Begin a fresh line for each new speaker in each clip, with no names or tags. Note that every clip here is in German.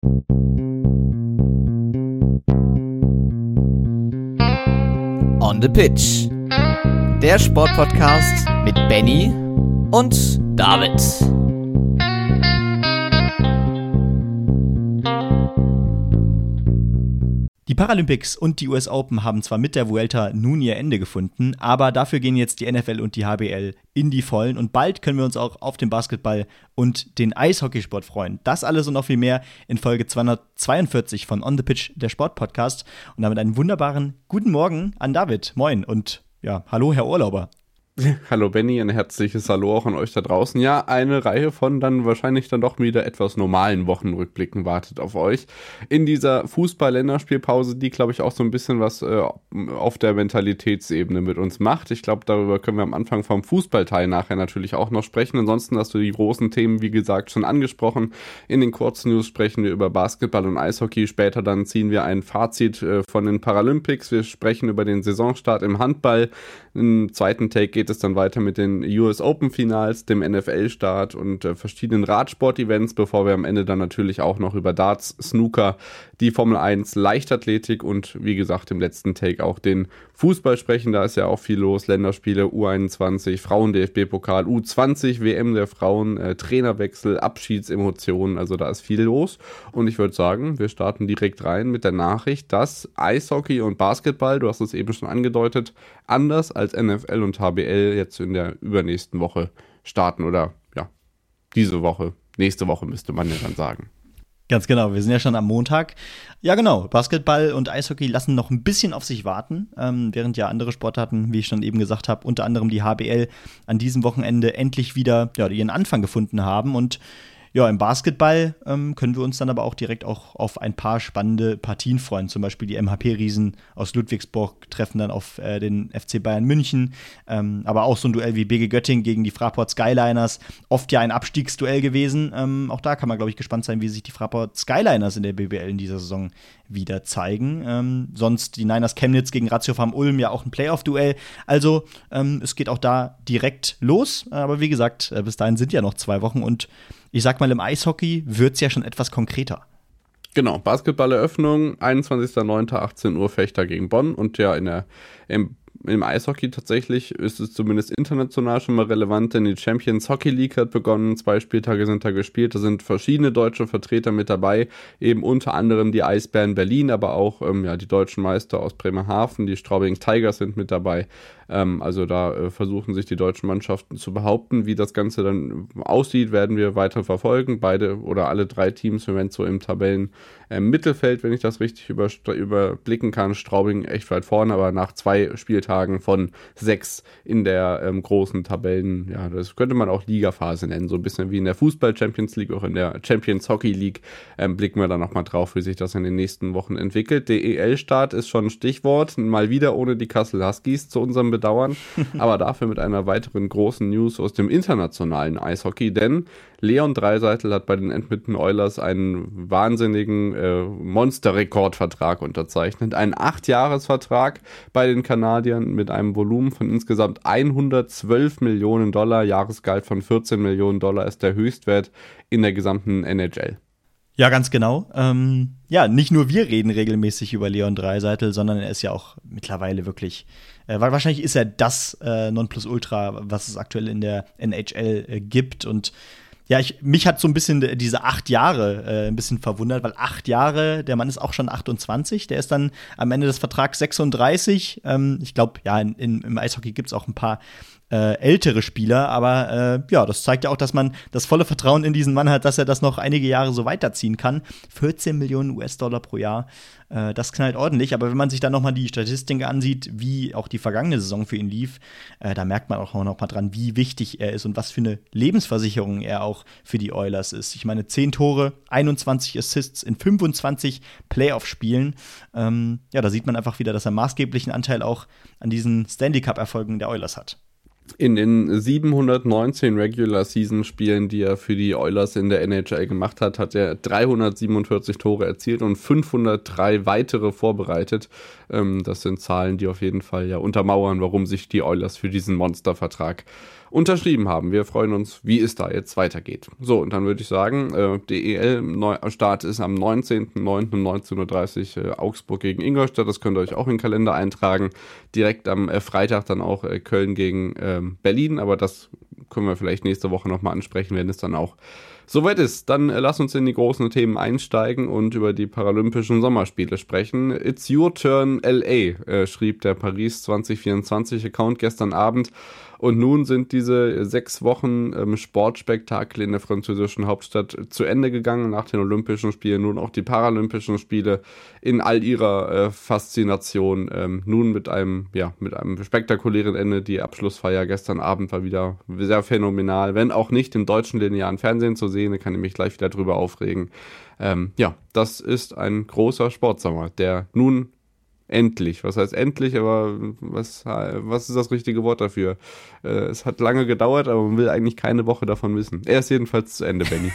On the Pitch. Der Sportpodcast mit Benny und David.
Die Paralympics und die US Open haben zwar mit der Vuelta nun ihr Ende gefunden, aber dafür gehen jetzt die NFL und die HBL in die Vollen und bald können wir uns auch auf den Basketball und den Eishockeysport freuen. Das alles und noch viel mehr in Folge 242 von On the Pitch, der Sportpodcast. Und damit einen wunderbaren guten Morgen an David. Moin und ja, hallo Herr Urlauber.
Hallo Benny, ein herzliches Hallo auch an euch da draußen. Ja, eine Reihe von dann wahrscheinlich dann doch wieder etwas normalen Wochenrückblicken wartet auf euch. In dieser Fußball-Länderspielpause, die glaube ich auch so ein bisschen was auf der Mentalitätsebene mit uns macht. Ich glaube, darüber können wir am Anfang vom Fußballteil nachher natürlich auch noch sprechen. Ansonsten hast du die großen Themen, wie gesagt, schon angesprochen. In den Kurznews sprechen wir über Basketball und Eishockey. Später dann ziehen wir ein Fazit von den Paralympics. Wir sprechen über den Saisonstart im Handball. Im zweiten Take geht es dann weiter mit den US Open Finals, dem NFL-Start und verschiedenen Radsport-Events, bevor wir am Ende dann natürlich auch noch über Darts, Snooker, die Formel 1, Leichtathletik und wie gesagt im letzten Take auch den Fußball sprechen. Da ist ja auch viel los, Länderspiele, U21, Frauen-DFB-Pokal, U20, WM der Frauen, Trainerwechsel, Abschiedsemotionen, also da ist viel los und ich würde sagen, wir starten direkt rein mit der Nachricht, dass Eishockey und Basketball, du hast es eben schon angedeutet, anders als NFL und HBL jetzt in der übernächsten Woche starten oder ja, diese Woche, nächste Woche müsste man ja dann sagen.
Ganz genau, wir sind ja schon am Montag. Ja genau, Basketball und Eishockey lassen noch ein bisschen auf sich warten, während ja andere Sportarten, wie ich schon eben gesagt habe, unter anderem die HBL an diesem Wochenende endlich wieder ihren Anfang gefunden haben und ja, im Basketball können wir uns dann aber auch direkt auch auf ein paar spannende Partien freuen. Zum Beispiel die MHP-Riesen aus Ludwigsburg treffen dann auf den FC Bayern München. Aber auch so ein Duell wie BG Göttingen gegen die Fraport Skyliners. Oft ja ein Abstiegsduell gewesen. Auch da kann man, glaube ich, gespannt sein, wie sich die Fraport Skyliners in der BBL in dieser Saison wieder zeigen. Sonst die Niners Chemnitz gegen Ratio Farm Ulm, ja auch ein Playoff-Duell. Also es geht auch da direkt los. Aber wie gesagt, bis dahin sind ja noch 2 Wochen und ich sag mal, im Eishockey wird es ja schon etwas konkreter.
Genau, Basketballeröffnung, 21.09.18 Uhr Fechter gegen Bonn und ja im Eishockey tatsächlich ist es zumindest international schon mal relevant, denn die Champions Hockey League hat begonnen, 2 Spieltage sind da gespielt, da sind verschiedene deutsche Vertreter mit dabei, eben unter anderem die Eisbären Berlin, aber auch die deutschen Meister aus Bremerhaven, die Straubing Tigers sind mit dabei. Also da versuchen sich die deutschen Mannschaften zu behaupten. Wie das Ganze dann aussieht, werden wir weiter verfolgen. Beide oder alle 3 Teams im Moment so im Tabellen Mittelfeld, wenn ich das richtig überblicken kann. Straubing echt weit vorne, aber nach 2 Spieltagen von 6 in der großen Tabellen, ja, das könnte man auch Ligaphase nennen. So ein bisschen wie in der Fußball-Champions League, auch in der Champions Hockey League blicken wir da nochmal drauf, wie sich das in den nächsten Wochen entwickelt. Der EL-Start ist schon ein Stichwort. Mal wieder ohne die Kassel Huskies zu unserem Bedauern, aber dafür mit einer weiteren großen News aus dem internationalen Eishockey, denn Leon Draisaitl hat bei den Edmonton Oilers einen wahnsinnigen Monsterrekordvertrag unterzeichnet. Ein 8-Jahres-Vertrag bei den Kanadiern mit einem Volumen von insgesamt 112 Millionen $, Jahresgehalt von 14 Millionen $ ist der Höchstwert in der gesamten NHL.
Ja, ganz genau. Nicht nur wir reden regelmäßig über Leon Draisaitl, sondern er ist ja auch mittlerweile wirklich, weil wahrscheinlich ist er das Nonplusultra, was es aktuell in der NHL gibt. Und ja, mich hat so ein bisschen diese 8 Jahre ein bisschen verwundert, weil 8 Jahre, der Mann ist auch schon 28, der ist dann am Ende des Vertrags 36. Ich glaube, ja, im Eishockey gibt es auch ein paar ältere Spieler, aber das zeigt ja auch, dass man das volle Vertrauen in diesen Mann hat, dass er das noch einige Jahre so weiterziehen kann. 14 Millionen US-Dollar pro Jahr, das knallt ordentlich, aber wenn man sich dann nochmal die Statistiken ansieht, wie auch die vergangene Saison für ihn lief, da merkt man auch noch mal dran, wie wichtig er ist und was für eine Lebensversicherung er auch für die Oilers ist. Ich meine, 10 Tore, 21 Assists in 25 Playoff-Spielen, da sieht man einfach wieder, dass er maßgeblichen Anteil auch an diesen Stanley-Cup-Erfolgen der Oilers hat.
In den 719 Regular-Season-Spielen, die er für die Oilers in der NHL gemacht hat, hat er 347 Tore erzielt und 503 weitere vorbereitet. Das sind Zahlen, die auf jeden Fall ja untermauern, warum sich die Oilers für diesen Monstervertrag unterschrieben haben. Wir freuen uns, wie es da jetzt weitergeht. So, und dann würde ich sagen, DEL-Start ist am 19.09. um 19.30 Uhr Augsburg gegen Ingolstadt. Das könnt ihr euch auch in den Kalender eintragen. Direkt am Freitag dann auch Köln gegen Berlin. Aber das können wir vielleicht nächste Woche nochmal ansprechen, wenn es dann auch soweit ist. Dann lass uns in die großen Themen einsteigen und über die Paralympischen Sommerspiele sprechen. It's your turn LA, schrieb der Paris 2024 Account gestern Abend. Und nun sind diese 6 Wochen Sportspektakel in der französischen Hauptstadt zu Ende gegangen. Nach den Olympischen Spielen nun auch die Paralympischen Spiele in all ihrer Faszination. Nun mit einem spektakulären Ende. Die Abschlussfeier gestern Abend war wieder sehr phänomenal. Wenn auch nicht im deutschen linearen Fernsehen zu sehen, da kann ich mich gleich wieder drüber aufregen. Das ist ein großer Sportsommer, der nun endlich, was heißt endlich, aber was ist das richtige Wort dafür? Es hat lange gedauert, aber man will eigentlich keine Woche davon wissen. Er ist jedenfalls zu Ende, Benny.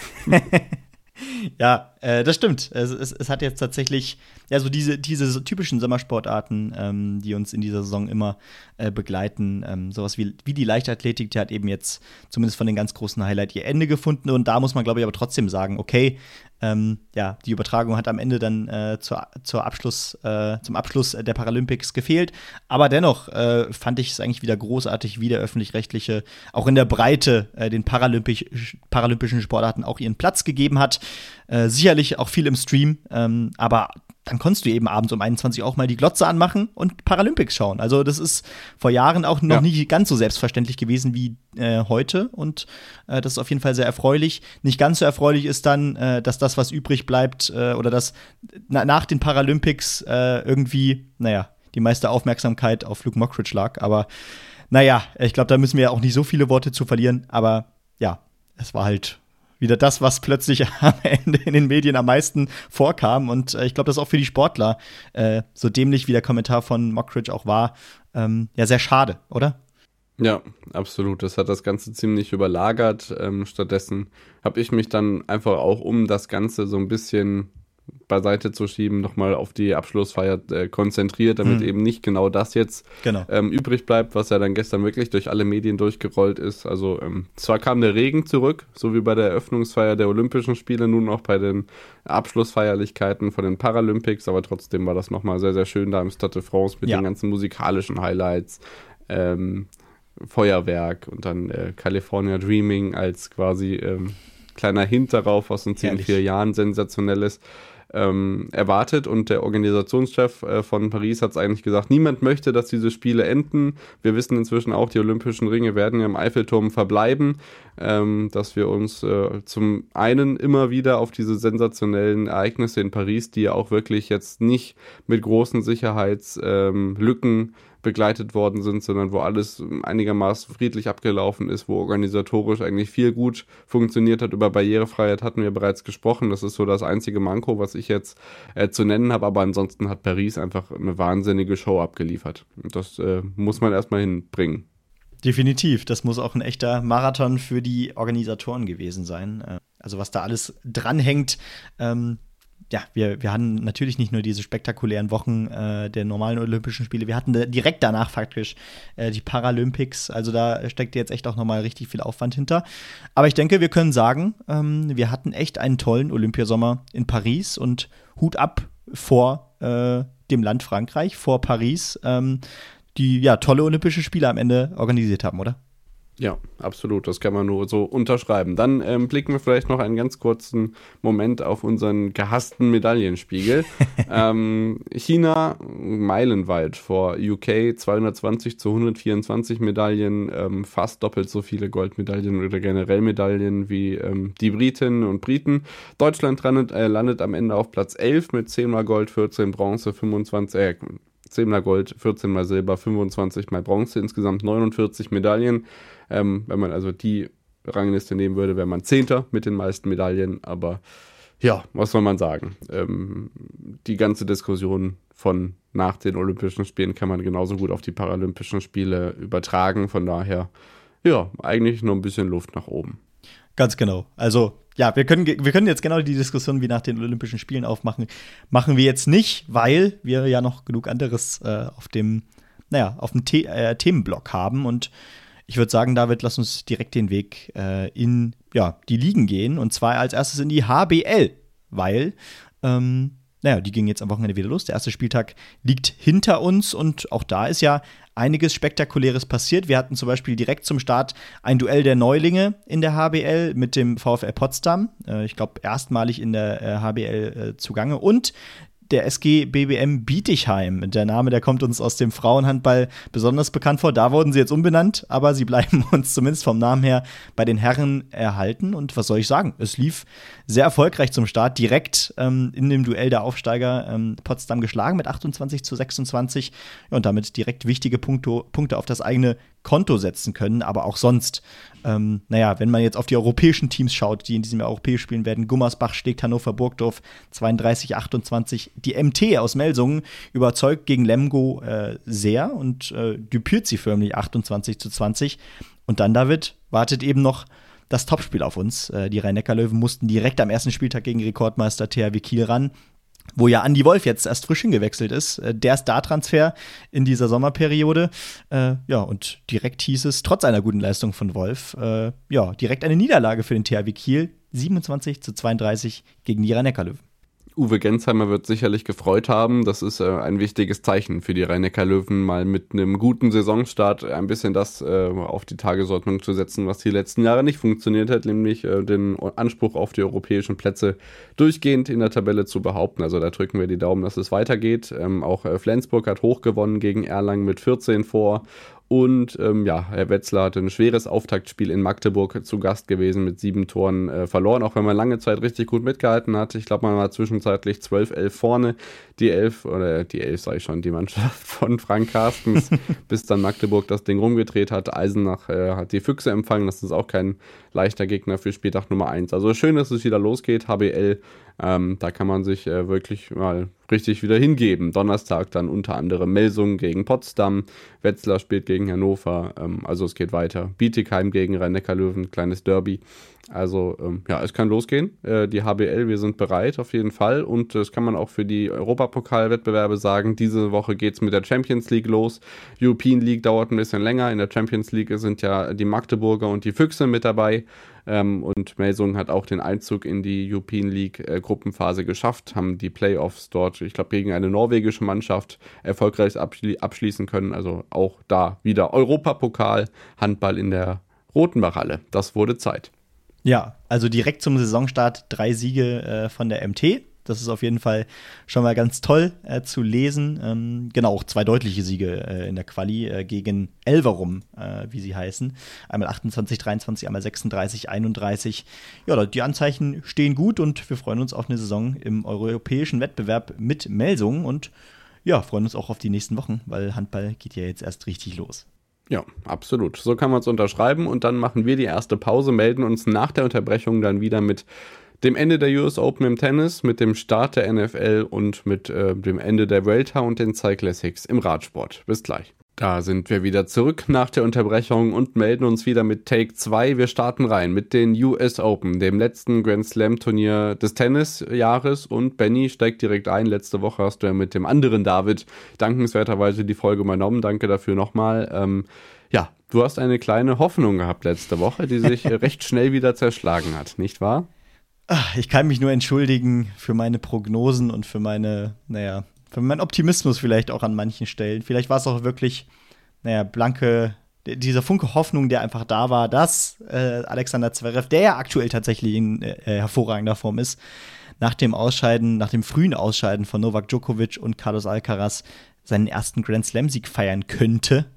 Ja, das stimmt. Es hat jetzt tatsächlich so diese typischen Sommersportarten, die uns in dieser Saison immer begleiten. Sowas wie die Leichtathletik, die hat eben jetzt zumindest von den ganz großen Highlights ihr Ende gefunden. Und da muss man, glaube ich, aber trotzdem sagen, okay, die Übertragung hat am Ende dann zum Abschluss der Paralympics gefehlt. Aber dennoch fand ich es eigentlich wieder großartig, wie der Öffentlich-Rechtliche auch in der Breite den paralympischen Sportarten auch ihren Platz gegeben hat. Sicherlich auch viel im Stream, aber dann konntest du eben abends um 21 Uhr auch mal die Glotze anmachen und Paralympics schauen. Also das ist vor Jahren auch noch nicht ganz so selbstverständlich gewesen wie heute und das ist auf jeden Fall sehr erfreulich. Nicht ganz so erfreulich ist dann, dass das, was übrig bleibt oder dass nach den Paralympics irgendwie, die meiste Aufmerksamkeit auf Luke Mockridge lag. Aber ich glaube, da müssen wir ja auch nicht so viele Worte zu verlieren. Aber ja, es war halt wieder das, was plötzlich am Ende in den Medien am meisten vorkam. Und ich glaube, das ist auch für die Sportler, so dämlich wie der Kommentar von Mockridge auch war, sehr schade, oder?
Ja, absolut. Das hat das Ganze ziemlich überlagert. Stattdessen habe ich mich dann einfach auch, um das Ganze so ein bisschen beiseite zu schieben, nochmal auf die Abschlussfeier konzentriert, damit eben nicht genau das jetzt übrig bleibt, was ja dann gestern wirklich durch alle Medien durchgerollt ist. Also zwar kam der Regen zurück, so wie bei der Eröffnungsfeier der Olympischen Spiele, nun auch bei den Abschlussfeierlichkeiten von den Paralympics, aber trotzdem war das nochmal sehr, sehr schön da im Stade de France mit den ganzen musikalischen Highlights, Feuerwerk und dann California Dreaming als quasi kleiner Hint darauf, was uns in 4 Jahren Sensationelles erwartet. Und der Organisationschef von Paris hat es eigentlich gesagt, niemand möchte, dass diese Spiele enden. Wir wissen inzwischen auch, die Olympischen Ringe werden ja im Eiffelturm verbleiben, dass wir uns zum einen immer wieder auf diese sensationellen Ereignisse in Paris, die ja auch wirklich jetzt nicht mit großen Sicherheitslücken begleitet worden sind, sondern wo alles einigermaßen friedlich abgelaufen ist, wo organisatorisch eigentlich viel gut funktioniert hat. Über Barrierefreiheit hatten wir bereits gesprochen. Das ist so das einzige Manko, was ich jetzt zu nennen habe. Aber ansonsten hat Paris einfach eine wahnsinnige Show abgeliefert. Das muss man erstmal hinbringen.
Definitiv. Das muss auch ein echter Marathon für die Organisatoren gewesen sein. Also was da alles dranhängt. Wir hatten natürlich nicht nur diese spektakulären Wochen der normalen Olympischen Spiele, wir hatten direkt danach faktisch die Paralympics, also da steckt jetzt echt auch nochmal richtig viel Aufwand hinter. Aber ich denke, wir können sagen, wir hatten echt einen tollen Olympiasommer in Paris und Hut ab vor dem Land Frankreich, vor Paris, die tolle Olympische Spiele am Ende organisiert haben, oder?
Ja, absolut. Das kann man nur so unterschreiben. Dann blicken wir vielleicht noch einen ganz kurzen Moment auf unseren gehassten Medaillenspiegel. China meilenweit vor UK, 220 zu 124 Medaillen, fast doppelt so viele Goldmedaillen oder generell Medaillen wie die Britinnen und Briten. Deutschland landet am Ende auf Platz 11 mit 10 mal Gold, 14 Bronze, 10 mal Gold, 14 mal Silber, 25 mal Bronze, insgesamt 49 Medaillen. Wenn man also die Rangliste nehmen würde, wäre man 10. mit den meisten Medaillen. Aber ja, was soll man sagen? Die ganze Diskussion von nach den Olympischen Spielen kann man genauso gut auf die Paralympischen Spiele übertragen. Von daher, ja, eigentlich nur ein bisschen Luft nach oben.
Ganz genau. Also ja, wir können jetzt genau die Diskussion wie nach den Olympischen Spielen aufmachen. Machen wir jetzt nicht, weil wir ja noch genug anderes auf dem Themenblock haben. Und Ich würde sagen, David, lass uns direkt den Weg in die Ligen gehen. Und zwar als erstes in die HBL, weil die ging jetzt am Wochenende wieder los. Der erste Spieltag liegt hinter uns und auch da ist ja einiges Spektakuläres passiert. Wir hatten zum Beispiel direkt zum Start ein Duell der Neulinge in der HBL mit dem VfL Potsdam. Ich glaube, erstmalig in der HBL zugange. Und der SG BBM Bietigheim. Der Name, der kommt uns aus dem Frauenhandball besonders bekannt vor. Da wurden sie jetzt umbenannt, aber sie bleiben uns zumindest vom Namen her bei den Herren erhalten. Und was soll ich sagen? Es lief sehr erfolgreich zum Start. Direkt in dem Duell der Aufsteiger Potsdam geschlagen mit 28-26 und damit direkt wichtige Punkte auf das eigene Konto setzen können. Aber auch sonst, wenn man jetzt auf die europäischen Teams schaut, die in diesem Jahr europäisch spielen werden, Gummersbach schlägt Hannover Burgdorf 32-28. Die MT aus Melsungen überzeugt gegen Lemgo sehr und düpiert sie förmlich 28-20. Und dann, David, wartet eben noch das Topspiel auf uns. Die Rhein-Neckar-Löwen mussten direkt am ersten Spieltag gegen Rekordmeister THW Kiel ran, wo ja Andi Wolf jetzt erst frisch hingewechselt ist. Der Star-Transfer in dieser Sommerperiode. Und direkt hieß es, trotz einer guten Leistung von Wolf, direkt eine Niederlage für den THW Kiel. 27-32 gegen die Rhein-Neckar-Löwen.
Uwe Gensheimer wird sicherlich gefreut haben. Das ist ein wichtiges Zeichen für die Rhein-Neckar-Löwen, mal mit einem guten Saisonstart ein bisschen das auf die Tagesordnung zu setzen, was die letzten Jahre nicht funktioniert hat, nämlich den Anspruch auf die europäischen Plätze durchgehend in der Tabelle zu behaupten. Also da drücken wir die Daumen, dass es weitergeht. Auch Flensburg hat hoch gewonnen gegen Erlangen mit 14 vor. Und Herr Wetzlar hatte ein schweres Auftaktspiel in Magdeburg zu Gast gewesen, mit 7 Toren verloren, auch wenn man lange Zeit richtig gut mitgehalten hat. Ich glaube, man war zwischenzeitlich 12-11 vorne. Die 11 sage ich schon, die Mannschaft von Frank Carstens, bis dann Magdeburg das Ding rumgedreht hat. Eisenach hat die Füchse empfangen, das ist auch kein leichter Gegner für Spieltag Nummer 1. Also schön, dass es wieder losgeht, HBL. Da kann man sich wirklich mal richtig wieder hingeben. Donnerstag dann unter anderem Melsungen gegen Potsdam, Wetzlar spielt gegen Hannover, also es geht weiter. Bietigheim gegen Rhein-Neckar-Löwen, kleines Derby. Also es kann losgehen. Die HBL, wir sind bereit auf jeden Fall und das kann man auch für die Europapokalwettbewerbe sagen. Diese Woche geht's mit der Champions League los. European League dauert ein bisschen länger. In der Champions League sind ja die Magdeburger und die Füchse mit dabei. Und Melsungen hat auch den Einzug in die European League Gruppenphase geschafft, haben die Playoffs dort, ich glaube, gegen eine norwegische Mannschaft erfolgreich abschließen können. Also auch da wieder Europapokal, Handball in der Rotenbachhalle. Das wurde Zeit.
Ja, also direkt zum Saisonstart 3 Siege von der MT. Das ist auf jeden Fall schon mal ganz toll zu lesen. Auch 2 deutliche Siege in der Quali gegen Elverum, wie sie heißen. Einmal 28-23, einmal 36-31. Ja, die Anzeichen stehen gut und wir freuen uns auf eine Saison im europäischen Wettbewerb mit Melsungen und freuen uns auch auf die nächsten Wochen, weil Handball geht ja jetzt erst richtig los.
Ja, absolut. So kann man es unterschreiben und dann machen wir die erste Pause, melden uns nach der Unterbrechung dann wieder mit dem Ende der US Open im Tennis, mit dem Start der NFL und mit dem Ende der Vuelta und den Cyclassics im Radsport. Bis gleich. Da sind wir wieder zurück nach der Unterbrechung und melden uns wieder mit Take 2. Wir starten rein mit den US Open, dem letzten Grand Slam Turnier des Tennisjahres. Und Benny steigt direkt ein. Letzte Woche hast du ja mit dem anderen David dankenswerterweise die Folge übernommen. Danke dafür nochmal. Du hast eine kleine Hoffnung gehabt letzte Woche, die sich recht schnell wieder zerschlagen hat, nicht wahr?
Ich kann mich nur entschuldigen für meine Prognosen und für meinen Optimismus vielleicht auch an manchen Stellen. Vielleicht war es auch wirklich, dieser Funke Hoffnung, der einfach da war, dass Alexander Zverev, der ja aktuell tatsächlich in hervorragender Form ist, nach dem frühen Ausscheiden von Novak Djokovic und Carlos Alcaraz seinen ersten Grand Slam-Sieg feiern könnte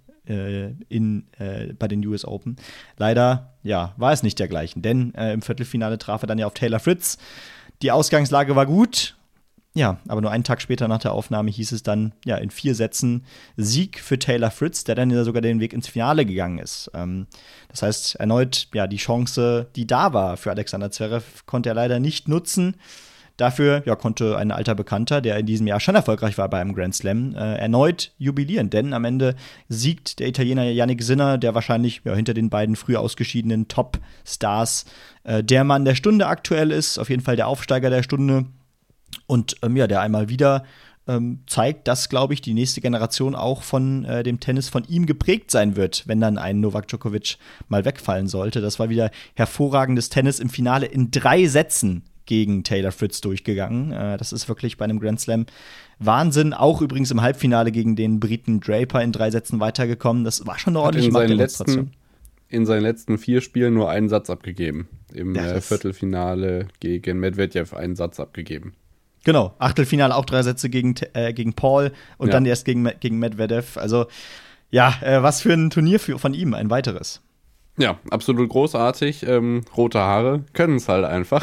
bei den US Open. Leider, war es nicht dergleichen, denn im Viertelfinale traf er dann ja auf Taylor Fritz. Die Ausgangslage war gut, aber nur einen Tag später nach der Aufnahme hieß es dann, in 4 Sätzen Sieg für Taylor Fritz, der dann sogar den Weg ins Finale gegangen ist. Das heißt, erneut, die Chance, die da war für Alexander Zverev, konnte er leider nicht nutzen. Dafür konnte ein alter Bekannter, der in diesem Jahr schon erfolgreich war bei einem Grand Slam, erneut jubilieren. Denn am Ende siegt der Italiener Jannik Sinner, der wahrscheinlich hinter den beiden früh ausgeschiedenen Top-Stars der Mann der Stunde aktuell ist. Auf jeden Fall der Aufsteiger der Stunde. Und der einmal wieder zeigt, dass, glaube ich, die nächste Generation auch von dem Tennis von ihm geprägt sein wird, wenn dann ein Novak Djokovic mal wegfallen sollte. Das war wieder hervorragendes Tennis im Finale in 3 Sätzen gegen Taylor Fritz durchgegangen. Das ist wirklich bei einem Grand Slam Wahnsinn. Auch übrigens im Halbfinale gegen den Briten Draper in 3 Sätzen weitergekommen. Das war schon eine ordentliche Machtdemonstration.
In seinen letzten 4 Spielen nur einen Satz abgegeben. Im Viertelfinale gegen Medvedev einen Satz abgegeben.
Genau, Achtelfinale auch 3 Sätze gegen Paul und dann erst gegen Medvedev. Also ja, was für ein Turnier von ihm, ein weiteres.
Ja, absolut großartig. Rote Haare können es halt einfach.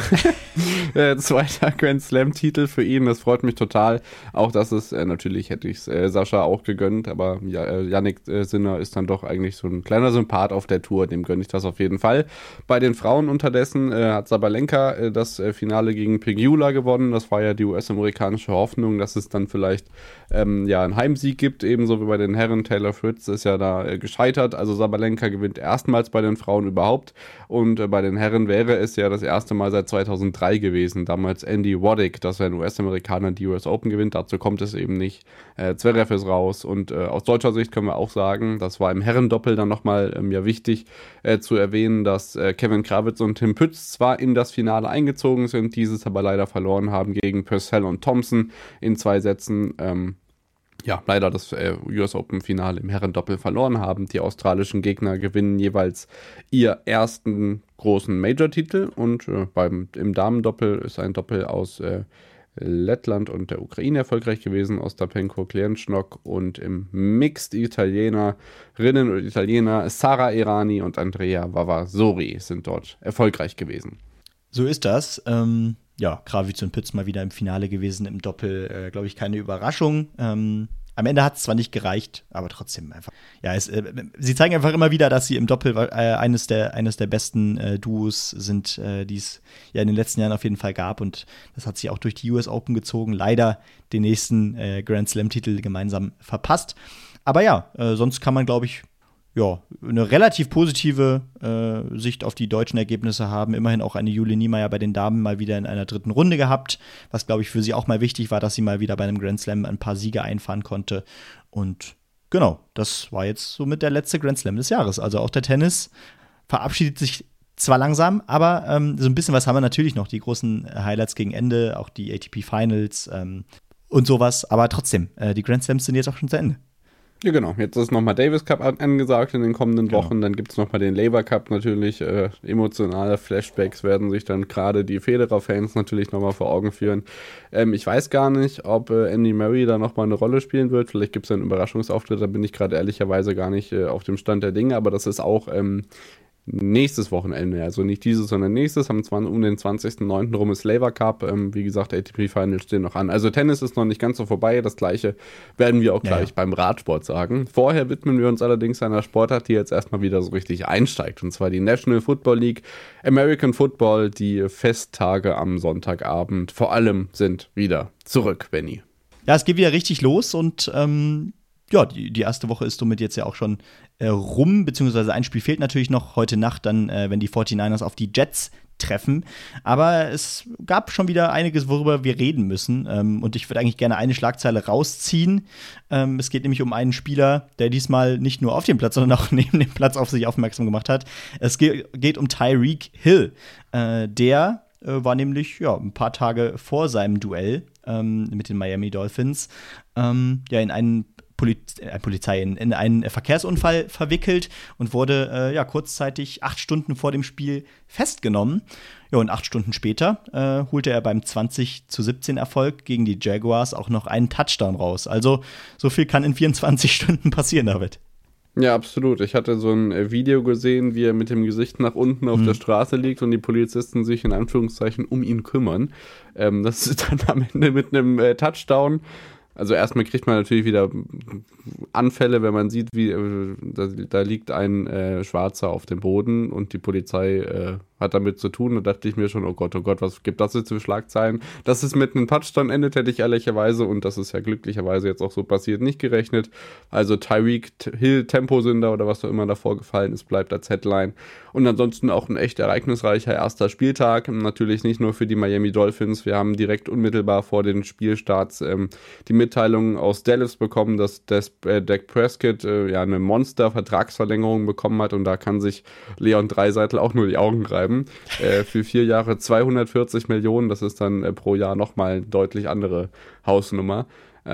Zweiter Grand Slam-Titel für ihn, das freut mich total. Auch das ist, natürlich hätte ich es Sascha auch gegönnt, aber Jannik Sinner ist dann doch eigentlich so ein kleiner Sympath auf der Tour, dem gönne ich das auf jeden Fall. Bei den Frauen unterdessen hat Sabalenka das Finale gegen Pegula gewonnen. Das war ja die US-amerikanische Hoffnung, dass es dann vielleicht einen Heimsieg gibt, ebenso wie bei den Herren. Taylor Fritz ist ja da gescheitert, also Sabalenka gewinnt erstmals bei den Frauen überhaupt und bei den Herren wäre es ja das erste Mal seit 2003 gewesen, damals Andy Roddick, dass ein US-Amerikaner die US Open gewinnt, dazu kommt es eben nicht. Zverev ist raus und aus deutscher Sicht können wir auch sagen, das war im Herrendoppel dann nochmal wichtig zu erwähnen, dass Kevin Krawitz und Tim Pütz zwar in das Finale eingezogen sind, dieses aber leider verloren haben gegen Purcell und Thompson in 2 Sätzen. Leider das US Open Finale im Herrendoppel verloren haben. Die australischen Gegner gewinnen jeweils ihr ersten großen Major-Titel und im Damendoppel ist ein Doppel aus Lettland und der Ukraine erfolgreich gewesen, Ostapenko, Klientschnok, und im Mixed Italienerinnen und Italiener Sara Errani und Andrea Vavasori sind dort erfolgreich gewesen.
So ist das. Krawitz und Pütz mal wieder im Finale gewesen, im Doppel, glaube ich, keine Überraschung. Am Ende hat es zwar nicht gereicht, aber trotzdem einfach. Ja, sie zeigen einfach immer wieder, dass sie im Doppel eines der besten Duos sind, die es ja in den letzten Jahren auf jeden Fall gab. Und das hat sie auch durch die US Open gezogen. Leider den nächsten Grand Slam-Titel gemeinsam verpasst. Aber ja, sonst kann man, glaube ich, eine relativ positive Sicht auf die deutschen Ergebnisse haben. Immerhin auch eine Julie Niemeyer bei den Damen mal wieder in einer 3. Runde gehabt, was, glaube ich, für sie auch mal wichtig war, dass sie mal wieder bei einem Grand Slam ein paar Siege einfahren konnte. Und genau, das war jetzt somit der letzte Grand Slam des Jahres. Also auch der Tennis verabschiedet sich zwar langsam, aber so ein bisschen was haben wir natürlich noch. Die großen Highlights gegen Ende, auch die ATP Finals und sowas. Aber trotzdem, die Grand Slams sind jetzt auch schon zu Ende.
Ja, genau. Jetzt ist nochmal Davis Cup angesagt in den kommenden Wochen. Dann gibt es nochmal den Labour Cup natürlich. Emotionale Flashbacks werden sich dann gerade die Federer-Fans natürlich nochmal vor Augen führen. Ich weiß gar nicht, ob Andy Murray da nochmal eine Rolle spielen wird. Vielleicht gibt es einen Überraschungsauftritt. Da bin ich gerade ehrlicherweise gar nicht auf dem Stand der Dinge. Aber das ist auch nächstes Wochenende, also nicht dieses, sondern nächstes, um den 20.09. rum ist Labour Cup, wie gesagt, ATP Finals stehen noch an. Also Tennis ist noch nicht ganz so vorbei, das Gleiche werden wir auch gleich beim Radsport sagen. Vorher widmen wir uns allerdings einer Sportart, die jetzt erstmal wieder so richtig einsteigt, und zwar die National Football League, American Football. Die Festtage am Sonntagabend vor allem sind wieder zurück, Benny.
Ja, es geht wieder richtig los und die erste Woche ist somit jetzt ja auch schon rum, beziehungsweise ein Spiel fehlt natürlich noch heute Nacht, dann, wenn die 49ers auf die Jets treffen. Aber es gab schon wieder einiges, worüber wir reden müssen. Und ich würde eigentlich gerne eine Schlagzeile rausziehen. Es geht nämlich um einen Spieler, der diesmal nicht nur auf dem Platz, sondern auch neben dem Platz auf sich aufmerksam gemacht hat. Es geht um Tyreek Hill. Der war nämlich ein paar Tage vor seinem Duell mit den Miami Dolphins in einen in einen Verkehrsunfall verwickelt und wurde kurzzeitig 8 Stunden vor dem Spiel festgenommen. Ja, und 8 Stunden später holte er beim 20-17 Erfolg gegen die Jaguars auch noch einen Touchdown raus. Also so viel kann in 24 Stunden passieren, David.
Ja, absolut. Ich hatte so ein Video gesehen, wie er mit dem Gesicht nach unten auf der Straße liegt und die Polizisten sich in Anführungszeichen um ihn kümmern. Das ist dann am Ende mit einem Touchdown. Also erstmal kriegt man natürlich wieder Anfälle, wenn man sieht, wie da liegt ein Schwarzer auf dem Boden und die Polizei hat damit zu tun. Da dachte ich mir schon, oh Gott, was gibt das jetzt für Schlagzeilen? Dass es mit einem Touchdown endet, hätte ich ehrlicherweise, und das ist ja glücklicherweise jetzt auch so passiert, nicht gerechnet. Also Tyreek Hill, Temposünder oder was auch immer davor gefallen ist, bleibt als Headline. Und ansonsten auch ein echt ereignisreicher erster Spieltag. Natürlich nicht nur für die Miami Dolphins. Wir haben direkt unmittelbar vor den Spielstarts die Mitteilung aus Dallas bekommen, dass Dak Prescott eine Monster-Vertragsverlängerung bekommen hat, und da kann sich Leon Dreiseitel auch nur die Augen reiben. Für 4 Jahre 240 Millionen, das ist dann pro Jahr nochmal eine deutlich andere Hausnummer.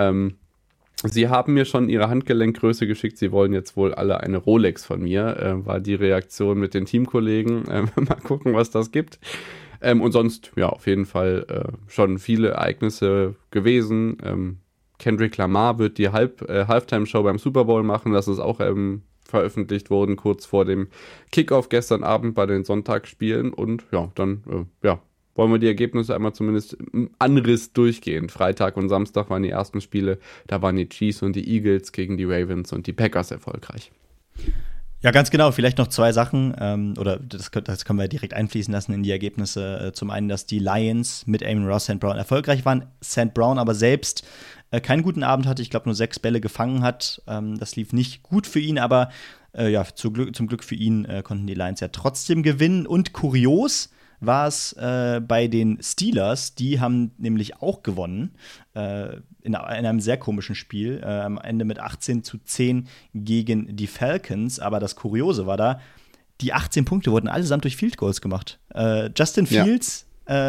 Sie haben mir schon ihre Handgelenkgröße geschickt, sie wollen jetzt wohl alle eine Rolex von mir, war die Reaktion mit den Teamkollegen. Mal gucken, was das gibt. Und sonst, ja, auf jeden Fall schon viele Ereignisse gewesen. Kendrick Lamar wird die Halftime-Show beim Super Bowl machen, das ist auch veröffentlicht worden, kurz vor dem Kickoff gestern Abend bei den Sonntagsspielen. Und ja, dann, wollen wir die Ergebnisse einmal zumindest im Anriss durchgehen. Freitag und Samstag waren die ersten Spiele, da waren die Chiefs und die Eagles gegen die Ravens und die Packers erfolgreich.
Ja, ganz genau. Vielleicht noch 2 Sachen, oder das können wir direkt einfließen lassen in die Ergebnisse. Zum einen, dass die Lions mit Amon-Ra St. Brown erfolgreich waren, St. Brown aber selbst keinen guten Abend hatte. Ich glaube, nur 6 Bälle gefangen hat. Das lief nicht gut für ihn, aber zum Glück für ihn konnten die Lions ja trotzdem gewinnen. Und kurios war es bei den Steelers, die haben nämlich auch gewonnen, in einem sehr komischen Spiel, am Ende mit 18-10 gegen die Falcons. Aber das Kuriose war da, die 18 Punkte wurden allesamt durch Field Goals gemacht. Justin Fields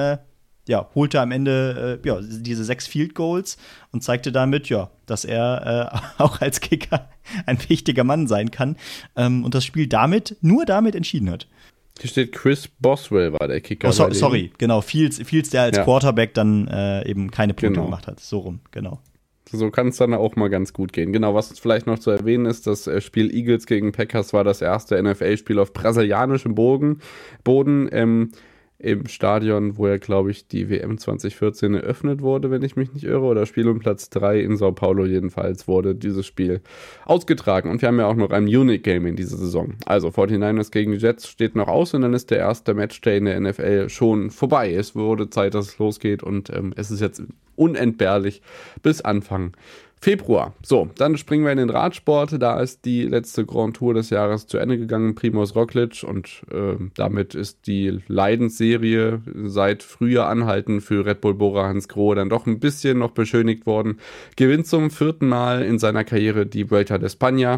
holte am Ende diese 6 Field Goals und zeigte damit, dass er auch als Kicker ein wichtiger Mann sein kann, und das Spiel nur damit entschieden hat.
Hier steht Chris Boswell war der Kicker.
Sorry, genau. Fields, der als Quarterback dann eben keine Punkte gemacht hat. So rum, genau.
So kann es dann auch mal ganz gut gehen. Genau, was vielleicht noch zu erwähnen ist, das Spiel Eagles gegen Packers war das erste NFL-Spiel auf brasilianischem Boden im Stadion, wo glaube ich, die WM 2014 eröffnet wurde, wenn ich mich nicht irre, oder Spiel um Platz 3 in Sao Paulo jedenfalls wurde dieses Spiel ausgetragen. Und wir haben ja auch noch ein Munich-Game in dieser Saison. Also 49ers gegen die Jets steht noch aus, und dann ist der erste Matchday in der NFL schon vorbei. Es wurde Zeit, dass es losgeht, und es ist jetzt unentbehrlich bis Anfang Februar. So, dann springen wir in den Radsport. Da ist die letzte Grand Tour des Jahres zu Ende gegangen, Primož Roglič, und damit ist die Leidensserie seit Frühjahr anhalten für Red Bull Bora Hansgrohe dann doch ein bisschen noch beschönigt worden. Gewinnt zum 4. Mal in seiner Karriere die Vuelta de España.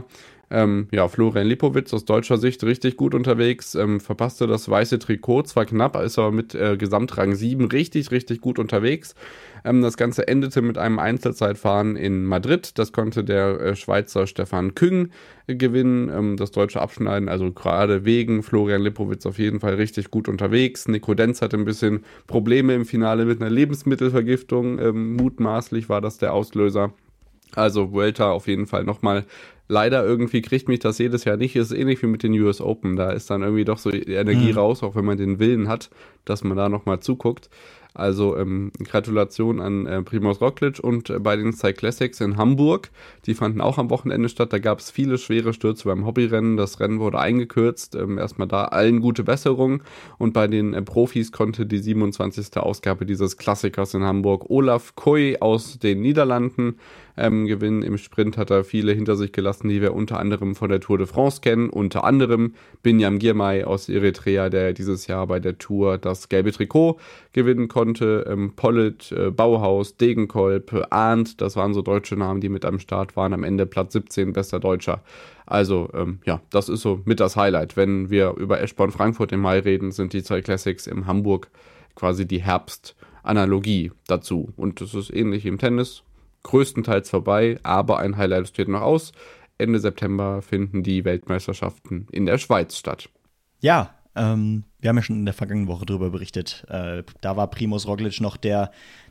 Florian Lipowitz aus deutscher Sicht richtig gut unterwegs, verpasste das weiße Trikot, zwar knapp, ist aber mit Gesamtrang 7 richtig, richtig gut unterwegs. Das Ganze endete mit einem Einzelzeitfahren in Madrid, das konnte der Schweizer Stefan Küng gewinnen, das deutsche Abschneiden, also gerade wegen Florian Lipowitz auf jeden Fall richtig gut unterwegs. Nico Denz hatte ein bisschen Probleme im Finale mit einer Lebensmittelvergiftung, mutmaßlich war das der Auslöser. Also Vuelta auf jeden Fall nochmal. Leider irgendwie kriegt mich das jedes Jahr nicht. Es ist ähnlich wie mit den US Open. Da ist dann irgendwie doch so die Energie raus, auch wenn man den Willen hat, dass man da nochmal zuguckt. Also Gratulation an Primož Roglič, und bei den Cyclassics in Hamburg, die fanden auch am Wochenende statt. Da gab es viele schwere Stürze beim Hobbyrennen. Das Rennen wurde eingekürzt. Erstmal da allen gute Besserung. Und bei den Profis konnte die 27. Ausgabe dieses Klassikers in Hamburg Olaf Koy aus den Niederlanden gewinnen. Im Sprint hat er viele hinter sich gelassen, die wir unter anderem von der Tour de France kennen. Unter anderem Binyam Girmay aus Eritrea, der dieses Jahr bei der Tour das gelbe Trikot gewinnen konnte. Pollitt, Bauhaus, Degenkolb, Arndt, das waren so deutsche Namen, die mit am Start waren. Am Ende Platz 17, bester Deutscher. Also, das ist so mit das Highlight. Wenn wir über Eschborn Frankfurt im Mai reden, sind die zwei Classics in Hamburg quasi die Herbstanalogie dazu. Und das ist ähnlich im Tennis. Größtenteils vorbei, aber ein Highlight steht noch aus. Ende September finden die Weltmeisterschaften in der Schweiz statt.
Ja, wir haben ja schon in der vergangenen Woche darüber berichtet. Da war Primož Roglič noch der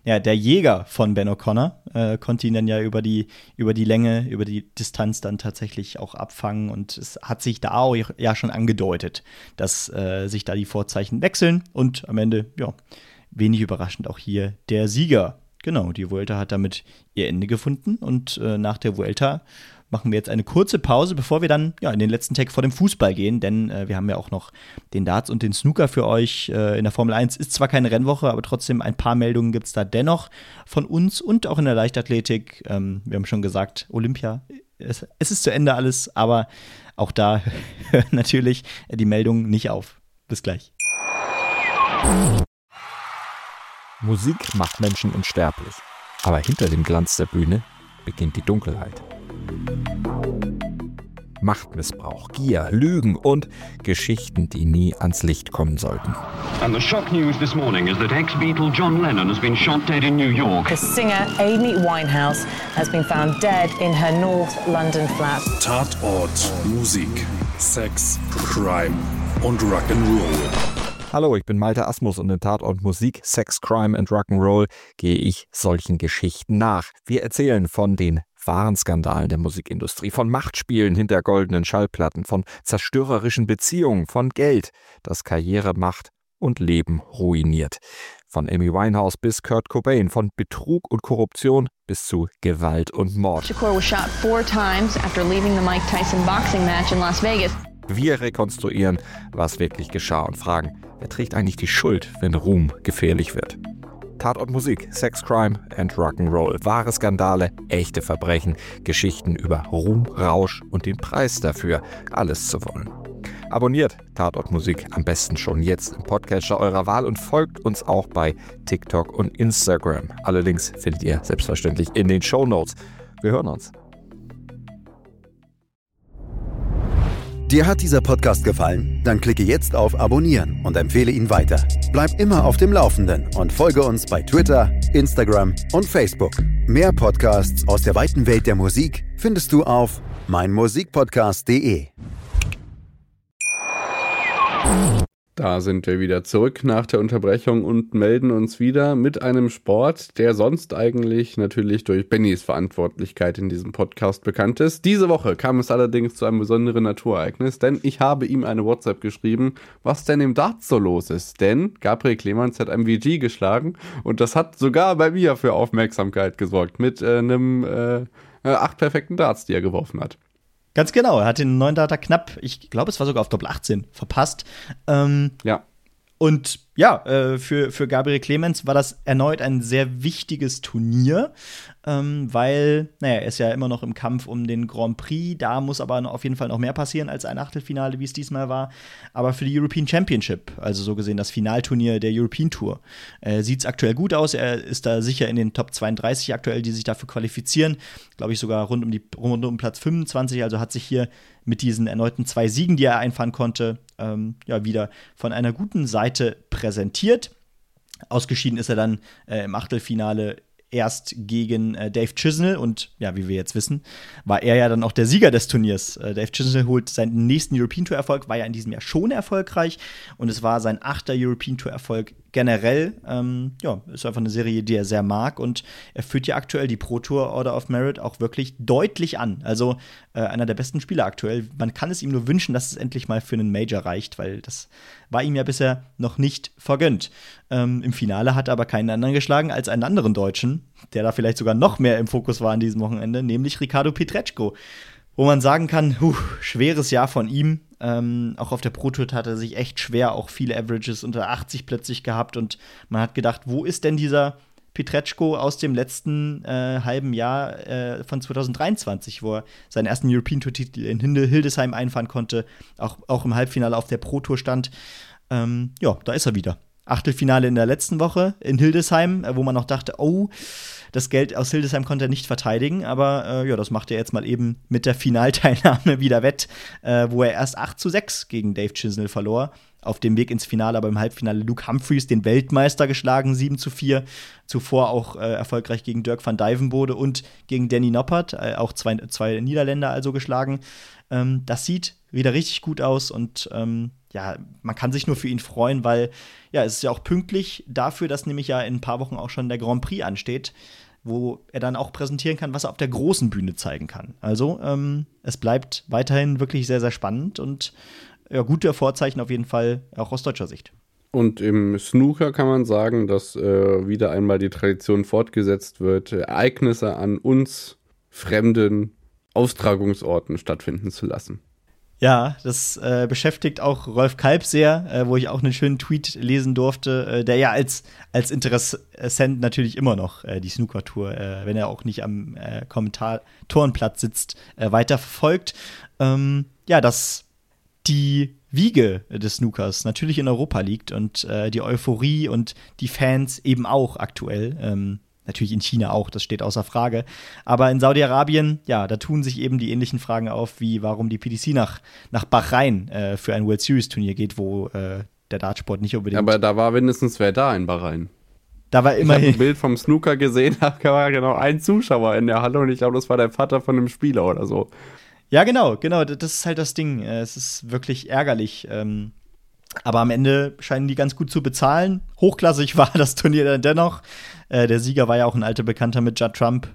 Jäger von Ben O'Connor, konnte ihn dann ja über die Länge, über die Distanz dann tatsächlich auch abfangen. Und es hat sich da auch ja schon angedeutet, dass sich da die Vorzeichen wechseln. Und am Ende, wenig überraschend auch hier der Sieger. Genau, die Vuelta hat damit ihr Ende gefunden, und nach der Vuelta machen wir jetzt eine kurze Pause, bevor wir dann in den letzten Tag vor dem Fußball gehen, denn wir haben ja auch noch den Darts und den Snooker für euch. In der Formel 1 ist zwar keine Rennwoche, aber trotzdem ein paar Meldungen gibt es da dennoch von uns und auch in der Leichtathletik. Wir haben schon gesagt, Olympia, es ist zu Ende alles, aber auch da hören natürlich die Meldungen nicht auf. Bis gleich.
Musik macht Menschen unsterblich, aber hinter dem Glanz der Bühne beginnt die Dunkelheit. Machtmissbrauch, Gier, Lügen und Geschichten, die nie ans Licht kommen sollten.
And the shock news this morning is that ex-Beatle John Lennon has been shot dead in New York.
The singer Amy Winehouse has been found dead in her North London flat.
Tatort, Musik, Sex, Crime und Rock'n'Roll.
Hallo, ich bin Malte Asmus und in Tatort Musik, Sex, Crime and Rock'n'Roll gehe ich solchen Geschichten nach. Wir erzählen von den wahren Skandalen der Musikindustrie, von Machtspielen hinter goldenen Schallplatten, von zerstörerischen Beziehungen, von Geld, das Karriere macht und Leben ruiniert. Von Amy Winehouse bis Kurt Cobain, von Betrug und Korruption bis zu Gewalt und Mord.
Shakur was shot 4 times after leaving the Mike Tyson boxing match in Las Vegas.
Wir rekonstruieren, was wirklich geschah und fragen, wer trägt eigentlich die Schuld, wenn Ruhm gefährlich wird? Tatort Musik, Sex, Crime and Rock'n'Roll. Wahre Skandale, echte Verbrechen, Geschichten über Ruhm, Rausch und den Preis dafür, alles zu wollen. Abonniert Tatort Musik am besten schon jetzt im Podcatcher eurer Wahl und folgt uns auch bei TikTok und Instagram. Alle Links findet ihr selbstverständlich in den Shownotes. Wir hören uns.
Dir hat dieser Podcast gefallen? Dann klicke jetzt auf Abonnieren und empfehle ihn weiter. Bleib immer auf dem Laufenden und folge uns bei Twitter, Instagram und Facebook. Mehr Podcasts aus der weiten Welt der Musik findest du auf meinmusikpodcast.de.
Da sind wir wieder zurück nach der Unterbrechung und melden uns wieder mit einem Sport, der sonst eigentlich natürlich durch Bennys Verantwortlichkeit in diesem Podcast bekannt ist. Diese Woche kam es allerdings zu einem besonderen Naturereignis, denn ich habe ihm eine WhatsApp geschrieben, was denn im Darts so los ist. Denn Gabriel Clemens hat MVG geschlagen und das hat sogar bei mir für Aufmerksamkeit gesorgt mit einem 8 perfekten Darts, die er geworfen hat.
Ganz genau, er hat den neuen Data knapp, ich glaube, es war sogar auf Doppel 18, verpasst.
Ja.
Und ja, für Gabriel Clemens war das erneut ein sehr wichtiges Turnier, weil, er ist ja immer noch im Kampf um den Grand Prix. Da muss aber auf jeden Fall noch mehr passieren als ein Achtelfinale, wie es diesmal war. Aber für die European Championship, also so gesehen das Finalturnier der European Tour, sieht es aktuell gut aus. Er ist da sicher in den Top 32 aktuell, die sich dafür qualifizieren. Glaube ich sogar rund um Platz 25. Also hat sich hier mit diesen erneuten 2 Siegen, die er einfahren konnte, wieder von einer guten Seite präsentiert. Ausgeschieden ist er dann im Achtelfinale erst gegen Dave Chisnell und wie wir jetzt wissen, war er ja dann auch der Sieger des Turniers. Dave Chisnell holt seinen nächsten European Tour Erfolg, war ja in diesem Jahr schon erfolgreich und es war sein 8. European Tour Erfolg generell. Ist einfach eine Serie, die er sehr mag und er führt ja aktuell die Pro Tour Order of Merit auch wirklich deutlich an. Also einer der besten Spieler aktuell. Man kann es ihm nur wünschen, dass es endlich mal für einen Major reicht, weil das war ihm ja bisher noch nicht vergönnt. Im Finale hat er aber keinen anderen geschlagen als einen anderen Deutschen, der da vielleicht sogar noch mehr im Fokus war an diesem Wochenende, nämlich Ricardo Pietreczko. Wo man sagen kann, schweres Jahr von ihm. Auch auf der Pro Tour hat er sich echt schwer, auch viele Averages unter 80 plötzlich gehabt. Und man hat gedacht, wo ist denn dieser Pietreczko aus dem letzten halben Jahr von 2023, wo er seinen ersten European Tour-Titel in Hildesheim einfahren konnte, auch im Halbfinale auf der Pro Tour stand. Da ist er wieder. Achtelfinale in der letzten Woche in Hildesheim, wo man noch dachte, das Geld aus Hildesheim konnte er nicht verteidigen, aber das macht er jetzt mal eben mit der Finalteilnahme wieder wett, wo er erst 8-6 gegen Dave Chisnell verlor. Auf dem Weg ins Finale, aber im Halbfinale Luke Humphries, den Weltmeister, geschlagen, 7-4. Zuvor auch erfolgreich gegen Dirk van Dijvenbode und gegen Danny Noppert, auch zwei Niederländer also geschlagen. Das sieht wieder richtig gut aus und man kann sich nur für ihn freuen, weil es ist ja auch pünktlich dafür, dass nämlich ja in ein paar Wochen auch schon der Grand Prix ansteht, wo er dann auch präsentieren kann, was er auf der großen Bühne zeigen kann. Also es bleibt weiterhin wirklich sehr, sehr spannend und gute Vorzeichen auf jeden Fall, auch aus deutscher Sicht.
Und im Snooker kann man sagen, dass wieder einmal die Tradition fortgesetzt wird, Ereignisse an uns fremden Austragungsorten stattfinden zu lassen.
Ja, das beschäftigt auch Rolf Kalb sehr, wo ich auch einen schönen Tweet lesen durfte, der ja als Interessent natürlich immer noch die Snooker-Tour, wenn er auch nicht am Kommentatorenplatz sitzt, weiter verfolgt. Ja, dass die Wiege des Snookers natürlich in Europa liegt und die Euphorie und die Fans eben auch aktuell. Natürlich in China auch, das steht außer Frage. Aber in Saudi-Arabien, ja, da tun sich eben die ähnlichen Fragen auf, wie warum die PDC nach Bahrain für ein World Series-Turnier geht, wo der Dartsport nicht unbedingt.
Aber da war wenigstens wer da in Bahrain.
Da war immerhin.
Ich habe ein Bild vom Snooker gesehen, da war genau ein Zuschauer in der Halle und ich glaube, das war der Vater von einem Spieler oder so.
Ja, genau, das ist halt das Ding. Es ist wirklich ärgerlich. Aber am Ende scheinen die ganz gut zu bezahlen. Hochklassig war das Turnier dann dennoch. Der Sieger war ja auch ein alter Bekannter mit Judd Trump,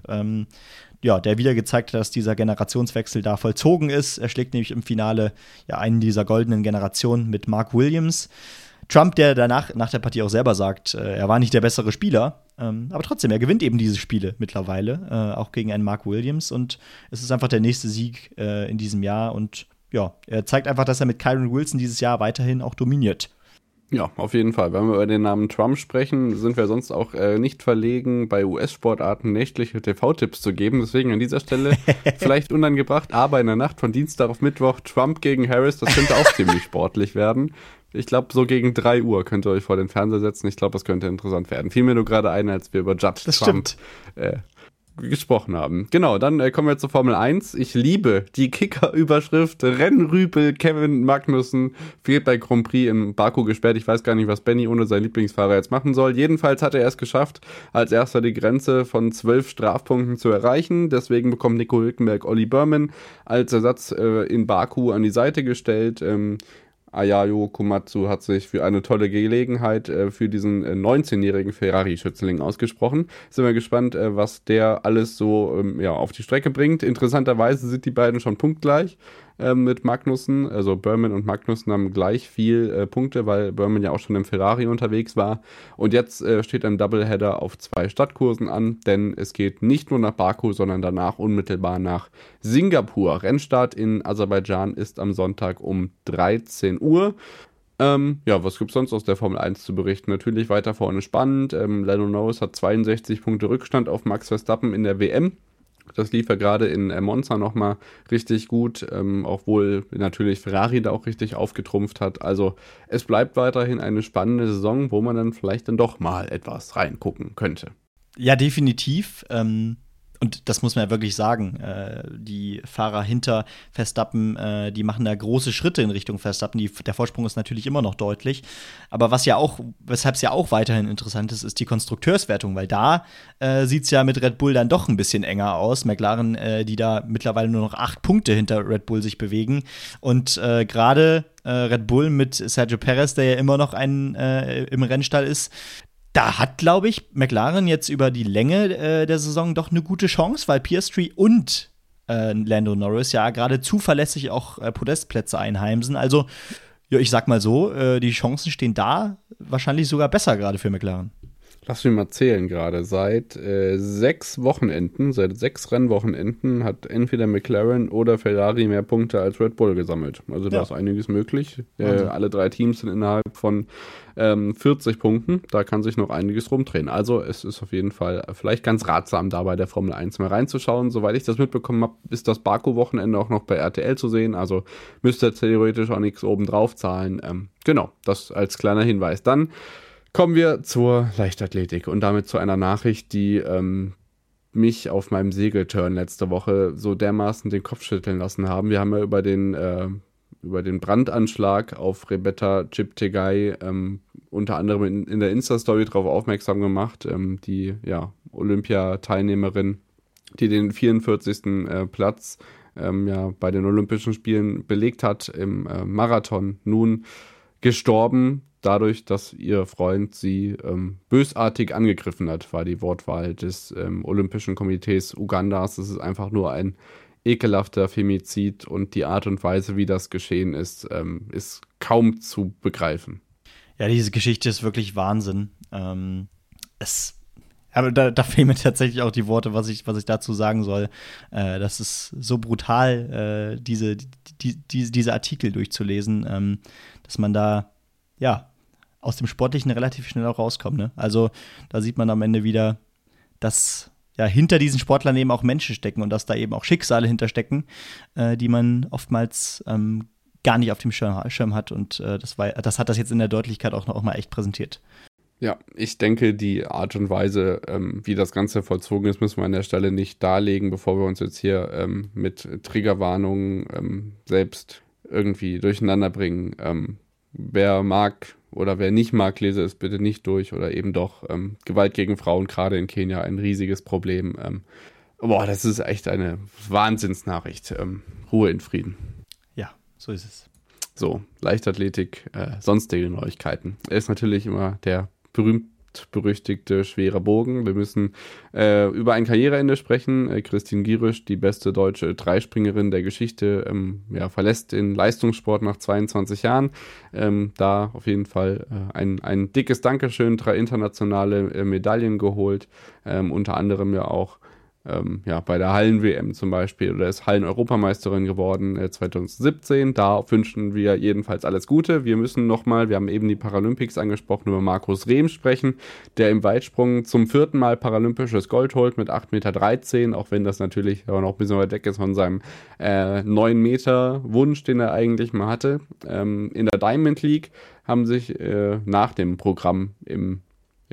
der wieder gezeigt hat, dass dieser Generationswechsel da vollzogen ist. Er schlägt nämlich im Finale ja einen dieser goldenen Generationen mit Mark Williams. Trump, der danach nach der Partie auch selber sagt, er war nicht der bessere Spieler, aber trotzdem, er gewinnt eben diese Spiele mittlerweile, auch gegen einen Mark Williams. Und es ist einfach der nächste Sieg in diesem Jahr. Und ja, er zeigt einfach, dass er mit Kyron Wilson dieses Jahr weiterhin auch dominiert.
Ja, auf jeden Fall. Wenn wir über den Namen Trump sprechen, sind wir sonst auch nicht verlegen, bei US-Sportarten nächtliche TV-Tipps zu geben. Deswegen an dieser Stelle vielleicht unangebracht, aber in der Nacht von Dienstag auf Mittwoch Trump gegen Harris, das könnte auch ziemlich sportlich werden. Ich glaube, so gegen 3 Uhr könnt ihr euch vor den Fernseher setzen. Ich glaube, das könnte interessant werden. Fiel mir nur gerade ein, als wir über Judd Trump gesprochen haben. Genau, dann kommen wir zur Formel 1. Ich liebe die Kicker-Überschrift Rennrüpel Kevin Magnussen fehlt bei Grand Prix in Baku gesperrt. Ich weiß gar nicht, was Benny ohne seinen Lieblingsfahrer jetzt machen soll. Jedenfalls hat er es geschafft, als erster die Grenze von 12 Strafpunkten zu erreichen. Deswegen bekommt Nico Hülkenberg Olli Berman als Ersatz in Baku an die Seite gestellt. Ayayo Komatsu hat sich für eine tolle Gelegenheit für diesen 19-jährigen Ferrari-Schützling ausgesprochen. Sind wir gespannt, was der alles so auf die Strecke bringt. Interessanterweise sind die beiden schon punktgleich mit Magnussen. Also Berman und Magnussen haben gleich viel Punkte, weil Berman ja auch schon im Ferrari unterwegs war. Und jetzt steht ein Doubleheader auf 2 Stadtkursen an, denn es geht nicht nur nach Baku, sondern danach unmittelbar nach Singapur. Rennstart in Aserbaidschan ist am Sonntag um 13 Uhr. Was gibt's sonst aus der Formel 1 zu berichten? Natürlich weiter vorne spannend. Lando Norris hat 62 Punkte Rückstand auf Max Verstappen in der WM. Das lief ja gerade in Monza nochmal richtig gut, obwohl natürlich Ferrari da auch richtig aufgetrumpft hat. Also es bleibt weiterhin eine spannende Saison, wo man dann vielleicht dann doch mal etwas reingucken könnte.
Ja, definitiv. Und das muss man ja wirklich sagen, die Fahrer hinter Verstappen, die machen da große Schritte in Richtung Verstappen. Der Vorsprung ist natürlich immer noch deutlich. Aber weshalb es ja auch weiterhin interessant ist, ist die Konstrukteurswertung, weil da sieht es ja mit Red Bull dann doch ein bisschen enger aus. McLaren, die da mittlerweile nur noch 8 Punkte hinter Red Bull sich bewegen. Und gerade Red Bull mit Sergio Perez, der ja immer noch im Rennstall ist, da hat, glaube ich, McLaren jetzt über die Länge der Saison doch eine gute Chance, weil Piastri und Lando Norris ja gerade zuverlässig auch Podestplätze einheimsen. Also, ja, ich sag mal so, die Chancen stehen da wahrscheinlich sogar besser gerade für McLaren.
Lass mich mal zählen gerade. Seit 6 Rennwochenenden hat entweder McLaren oder Ferrari mehr Punkte als Red Bull gesammelt. Also da ist einiges möglich. Alle 3 Teams sind innerhalb von 40 Punkten. Da kann sich noch einiges rumdrehen. Also es ist auf jeden Fall vielleicht ganz ratsam, da bei der Formel 1 mal reinzuschauen. Soweit ich das mitbekommen habe, ist das Baku-Wochenende auch noch bei RTL zu sehen. Also müsst ihr theoretisch auch nichts obendrauf zahlen. Genau, das als kleiner Hinweis. Dann kommen wir zur Leichtathletik und damit zu einer Nachricht, die mich auf meinem Segelturn letzte Woche so dermaßen den Kopf schütteln lassen haben. Wir haben ja über den Brandanschlag auf Rebecca Cheptegei unter anderem in der Insta-Story darauf aufmerksam gemacht, die Olympiateilnehmerin, die den 44. Platz bei den Olympischen Spielen belegt hat im Marathon, nun gestorben, dadurch, dass ihr Freund sie bösartig angegriffen hat, war die Wortwahl des Olympischen Komitees Ugandas. Es ist einfach nur ein ekelhafter Femizid und die Art und Weise, wie das geschehen ist, ist kaum zu begreifen.
Ja, diese Geschichte ist wirklich Wahnsinn. Aber da fehlen mir tatsächlich auch die Worte, was ich dazu sagen soll. Das ist so brutal, diese Artikel durchzulesen, dass man da, ja, aus dem Sportlichen relativ schnell auch rauskommt. Ne? Also da sieht man am Ende wieder, dass ja hinter diesen Sportlern eben auch Menschen stecken und dass da eben auch Schicksale hinterstecken, die man oftmals gar nicht auf dem Schirm hat. Und das hat das jetzt in der Deutlichkeit auch mal echt präsentiert.
Ja, ich denke, die Art und Weise, wie das Ganze vollzogen ist, müssen wir an der Stelle nicht darlegen, bevor wir uns jetzt hier mit Triggerwarnungen selbst irgendwie durcheinander bringen. Wer mag oder wer nicht mag, lese es bitte nicht durch oder eben doch. Gewalt gegen Frauen, gerade in Kenia, ein riesiges Problem. Das ist echt eine Wahnsinnsnachricht. Ruhe in Frieden.
Ja, so ist es.
So, Leichtathletik, sonstige Neuigkeiten. Ist natürlich immer der berühmt-berüchtigte schwere Bogen. Wir müssen über ein Karriereende sprechen. Christine Girisch, die beste deutsche Dreispringerin der Geschichte, verlässt den Leistungssport nach 22 Jahren. Da auf jeden Fall ein dickes Dankeschön, 3 internationale Medaillen geholt, unter anderem ja auch bei der Hallen-WM zum Beispiel, oder ist Hallen-Europameisterin geworden 2017. Da wünschen wir jedenfalls alles Gute. Wir müssen nochmal, wir haben eben die Paralympics angesprochen, über Markus Rehm sprechen, der im Weitsprung zum 4. Mal paralympisches Gold holt mit 8,13 Meter, auch wenn das natürlich aber noch ein bisschen weit weg ist von seinem 9 Meter Wunsch, den er eigentlich mal hatte. In der Diamond League haben sich nach dem Programm im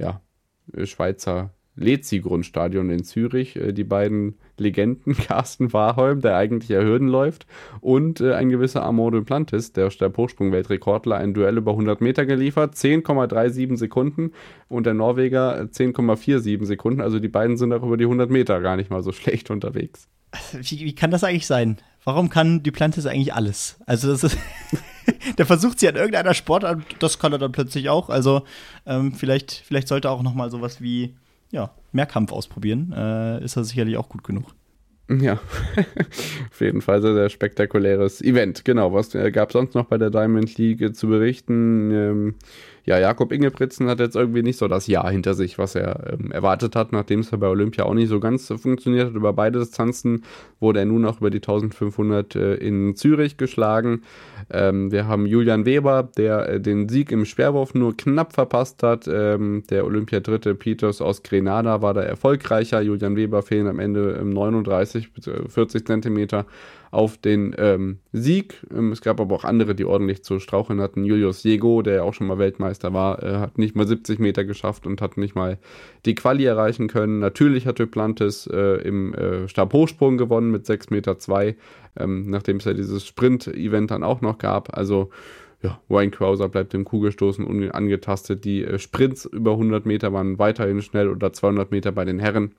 Schweizer Lezi-Grundstadion in Zürich, die beiden Legenden, Carsten Warholm, der eigentlich ja Hürden läuft, und ein gewisser Armand Duplantis, der Stabhochsprung-Weltrekordler, ein Duell über 100 Meter geliefert, 10,37 Sekunden und der Norweger 10,47 Sekunden, also die beiden sind auch über die 100 Meter gar nicht mal so schlecht unterwegs.
Wie kann das eigentlich sein? Warum kann Duplantis eigentlich alles? Also das ist der versucht sie an irgendeiner Sportart, das kann er dann plötzlich auch, also vielleicht sollte er auch noch mal sowas wie Mehrkampf ausprobieren, ist das sicherlich auch gut genug.
Ja, auf jeden Fall sehr, sehr spektakuläres Event. Genau, was gab es sonst noch bei der Diamond League zu berichten? Jakob Ingebrigtsen hat jetzt irgendwie nicht so das Jahr hinter sich, was er erwartet hat, nachdem es ja bei Olympia auch nicht so ganz funktioniert hat. Über beide Distanzen wurde er nun auch über die 1500 in Zürich geschlagen. Wir haben Julian Weber, der den Sieg im Speerwurf nur knapp verpasst hat. Der Olympiadritte Peters aus Grenada war da erfolgreicher. Julian Weber fehlen am Ende 39 bis 40 Zentimeter auf den Sieg. Es gab aber auch andere, die ordentlich zu straucheln hatten. Julius Jego, der ja auch schon mal Weltmeister war, hat nicht mal 70 Meter geschafft und hat nicht mal die Quali erreichen können. Natürlich hat Duplantis im Stabhochsprung gewonnen mit 6,2 Meter, nachdem es ja dieses Sprint-Event dann auch noch gab. Also Wayne Krauser bleibt im Kugelstoßen unangetastet. Die Sprints über 100 Meter waren weiterhin schnell, oder 200 Meter bei den Herren.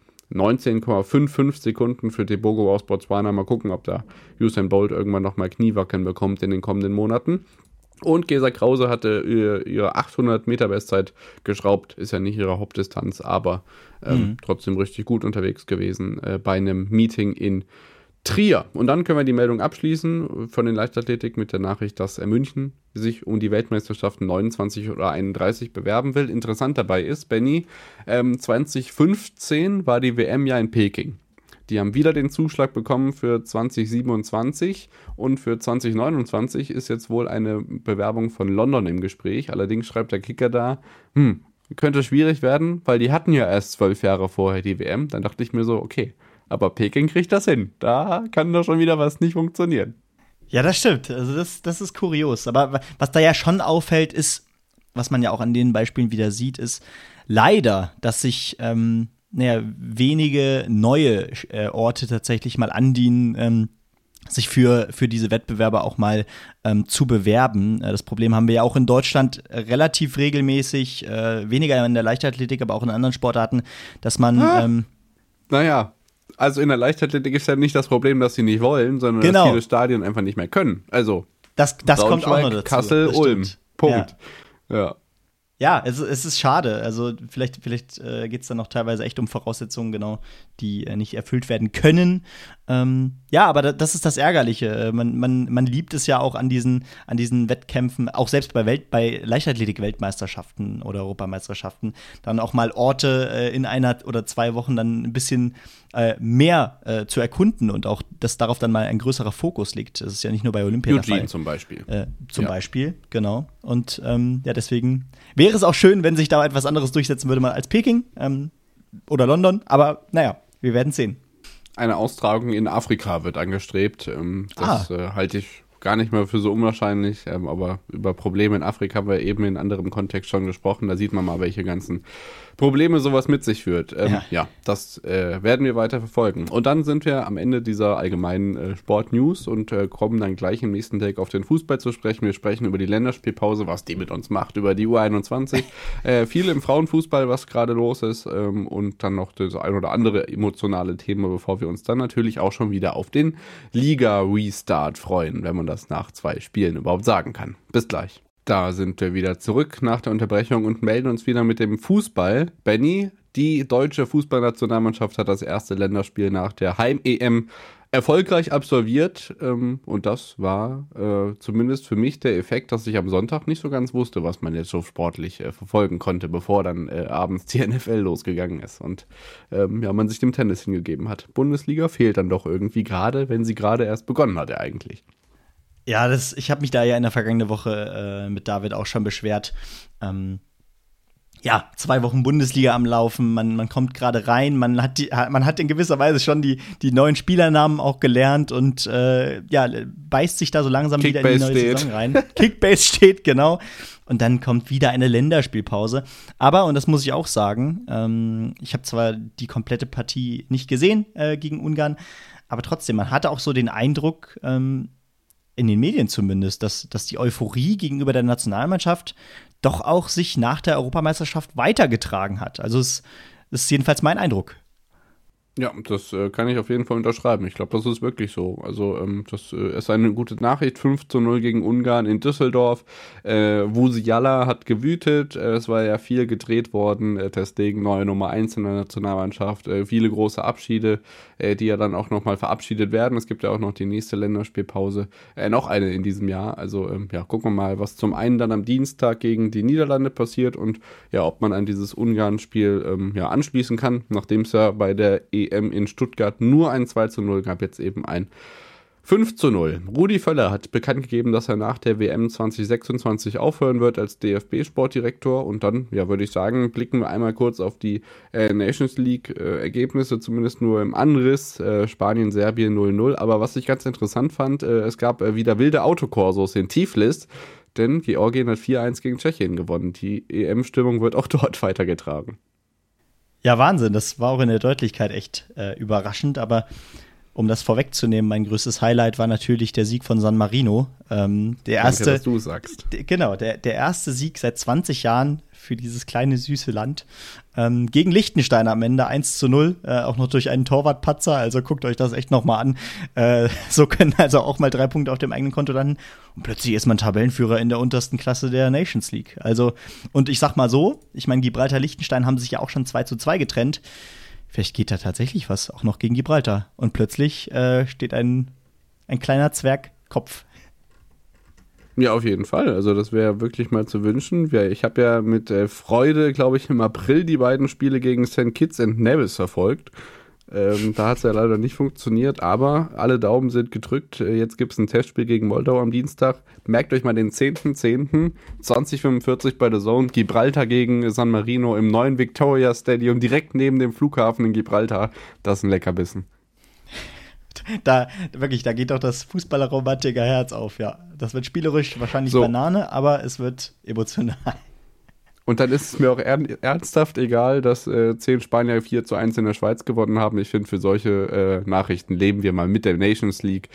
19,55 Sekunden für Tebogo aus Botswana. Mal gucken, ob da Usain Bolt irgendwann nochmal Kniewacken bekommt in den kommenden Monaten. Und Gesa Krause hatte ihre 800 Meter Bestzeit geschraubt. Ist ja nicht ihre Hauptdistanz, aber trotzdem richtig gut unterwegs gewesen bei einem Meeting in Trier. Und dann können wir die Meldung abschließen von den Leichtathletik mit der Nachricht, dass München sich um die Weltmeisterschaften 29 oder 31 bewerben will. Interessant dabei ist, Benny, 2015 war die WM ja in Peking. Die haben wieder den Zuschlag bekommen für 2027 und für 2029 ist jetzt wohl eine Bewerbung von London im Gespräch. Allerdings schreibt der Kicker da, könnte schwierig werden, weil die hatten ja erst 12 Jahre vorher die WM. Dann dachte ich mir so, okay, aber Peking kriegt das hin. Da kann doch schon wieder was nicht funktionieren.
Ja, das stimmt. Also das ist kurios. Aber was da ja schon auffällt, ist, was man ja auch an den Beispielen wieder sieht, ist leider, dass sich wenige neue Orte tatsächlich mal andienen, sich für diese Wettbewerbe auch mal zu bewerben. Das Problem haben wir ja auch in Deutschland relativ regelmäßig, weniger in der Leichtathletik, aber auch in anderen Sportarten, dass man
Also in der Leichtathletik ist ja nicht das Problem, dass sie nicht wollen, sondern dass viele Stadien einfach nicht mehr können. Also
das kommt auch noch dazu.
Kassel, Ulm. Punkt. Ja.
Ja, es ist schade. Also vielleicht geht es dann noch teilweise echt um Voraussetzungen, genau, die nicht erfüllt werden können. Ja, aber das ist das Ärgerliche. Man liebt es ja auch an diesen Wettkämpfen, auch selbst bei Leichtathletik-Weltmeisterschaften oder Europameisterschaften, dann auch mal Orte in 1 oder 2 Wochen dann ein bisschen mehr zu erkunden und auch, dass darauf dann mal ein größerer Fokus liegt. Das ist ja nicht nur bei Olympia der Fall.
Eugene zum Beispiel.
Zum Beispiel, genau. Und ja, deswegen wäre es auch schön, wenn sich da etwas anderes durchsetzen würde, mal als Peking oder London. Aber naja, wir werden sehen.
Eine Austragung in Afrika wird angestrebt. Das halte ich gar nicht mehr für so unwahrscheinlich. Aber über Probleme in Afrika haben wir eben in anderem Kontext schon gesprochen. Da sieht man mal, welche ganzen Probleme sowas mit sich führt. Ja, das werden wir weiter verfolgen. Und dann sind wir am Ende dieser allgemeinen Sport-News und kommen dann gleich im nächsten Take auf den Fußball zu sprechen. Wir sprechen über die Länderspielpause, was die mit uns macht, über die U21. Viel im Frauenfußball, was gerade los ist. Und dann noch das ein oder andere emotionale Thema, bevor wir uns dann natürlich auch schon wieder auf den Liga-Restart freuen, wenn man das nach 2 Spielen überhaupt sagen kann. Bis gleich. Da sind wir wieder zurück nach der Unterbrechung und melden uns wieder mit dem Fußball. Benny, die deutsche Fußballnationalmannschaft hat das erste Länderspiel nach der Heim-EM erfolgreich absolviert. Und das war zumindest für mich der Effekt, dass ich am Sonntag nicht so ganz wusste, was man jetzt so sportlich verfolgen konnte, bevor dann abends die NFL losgegangen ist und man sich dem Tennis hingegeben hat. Bundesliga fehlt dann doch irgendwie gerade, wenn sie gerade erst begonnen hatte eigentlich.
Ja, ich habe mich da ja in der vergangenen Woche mit David auch schon beschwert. 2 Wochen Bundesliga am Laufen, man kommt gerade rein, man hat in gewisser Weise schon die neuen Spielernamen auch gelernt und beißt sich da so langsam wieder in die neue Saison rein. Kickbase steht, genau. Und dann kommt wieder eine Länderspielpause. Aber, und das muss ich auch sagen, ich habe zwar die komplette Partie nicht gesehen gegen Ungarn, aber trotzdem, man hatte auch so den Eindruck, in den Medien zumindest, dass die Euphorie gegenüber der Nationalmannschaft doch auch sich nach der Europameisterschaft weitergetragen hat. Also es ist jedenfalls mein Eindruck.
Ja, das kann ich auf jeden Fall unterschreiben. Ich glaube, das ist wirklich so. Also das ist eine gute Nachricht. 5:0 gegen Ungarn in Düsseldorf. Musiala hat gewütet. Es war ja viel gedreht worden. Ter Stegen, neue Nummer 1 in der Nationalmannschaft. Viele große Abschiede, die ja dann auch nochmal verabschiedet werden. Es gibt ja auch noch die nächste Länderspielpause. Noch eine in diesem Jahr. Also gucken wir mal, was zum einen dann am Dienstag gegen die Niederlande passiert und ja, ob man an dieses Ungarn-Spiel anschließen kann, nachdem es ja bei der EM in Stuttgart nur ein 2:0 gab, jetzt eben ein 5:0. Rudi Völler hat bekannt gegeben, dass er nach der WM 2026 aufhören wird als DFB-Sportdirektor. Und dann, würde ich sagen, blicken wir einmal kurz auf die Nations League-Ergebnisse, zumindest nur im Anriss. Spanien, Serbien 0:0. Aber was ich ganz interessant fand, es gab wieder wilde Autokorsos in Tiflis, denn Georgien hat 4:1 gegen Tschechien gewonnen. Die EM-Stimmung wird auch dort weitergetragen.
Ja, Wahnsinn. Das war auch in der Deutlichkeit echt überraschend. Aber um das vorwegzunehmen, mein größtes Highlight war natürlich der Sieg von San Marino. Der erste,
danke, dass du sagst.
Genau, der erste Sieg seit 20 Jahren für dieses kleine, süße Land. Gegen Liechtenstein am Ende 1:0, auch noch durch einen Torwartpatzer. Also guckt euch das echt noch mal an. So können also auch mal 3 Punkte auf dem eigenen Konto landen. Und plötzlich ist man Tabellenführer in der untersten Klasse der Nations League. Also, und ich sag mal so, ich meine, Gibraltar-Liechtenstein haben sich ja auch schon 2:2 getrennt. Vielleicht geht da tatsächlich was, auch noch gegen Gibraltar. Und plötzlich steht ein kleiner Zwergkopf.
Ja, auf jeden Fall. Also das wäre wirklich mal zu wünschen. Ich habe ja mit Freude, glaube ich, im April die beiden Spiele gegen St. Kitts and Nevis verfolgt. Da hat es ja leider nicht funktioniert, aber alle Daumen sind gedrückt. Jetzt gibt es ein Testspiel gegen Moldau am Dienstag. Merkt euch mal den 10.10. 20:45 bei The Zone. Gibraltar gegen San Marino im neuen Victoria Stadium, direkt neben dem Flughafen in Gibraltar. Das ist ein Leckerbissen.
Da geht doch das Fußballerromantiker-Herz auf, ja. Das wird spielerisch wahrscheinlich Banane, aber es wird emotional.
Und dann ist es mir auch ernsthaft egal, dass 10 Spanier 4:1 in der Schweiz gewonnen haben. Ich finde, für solche Nachrichten leben wir mal mit der Nations League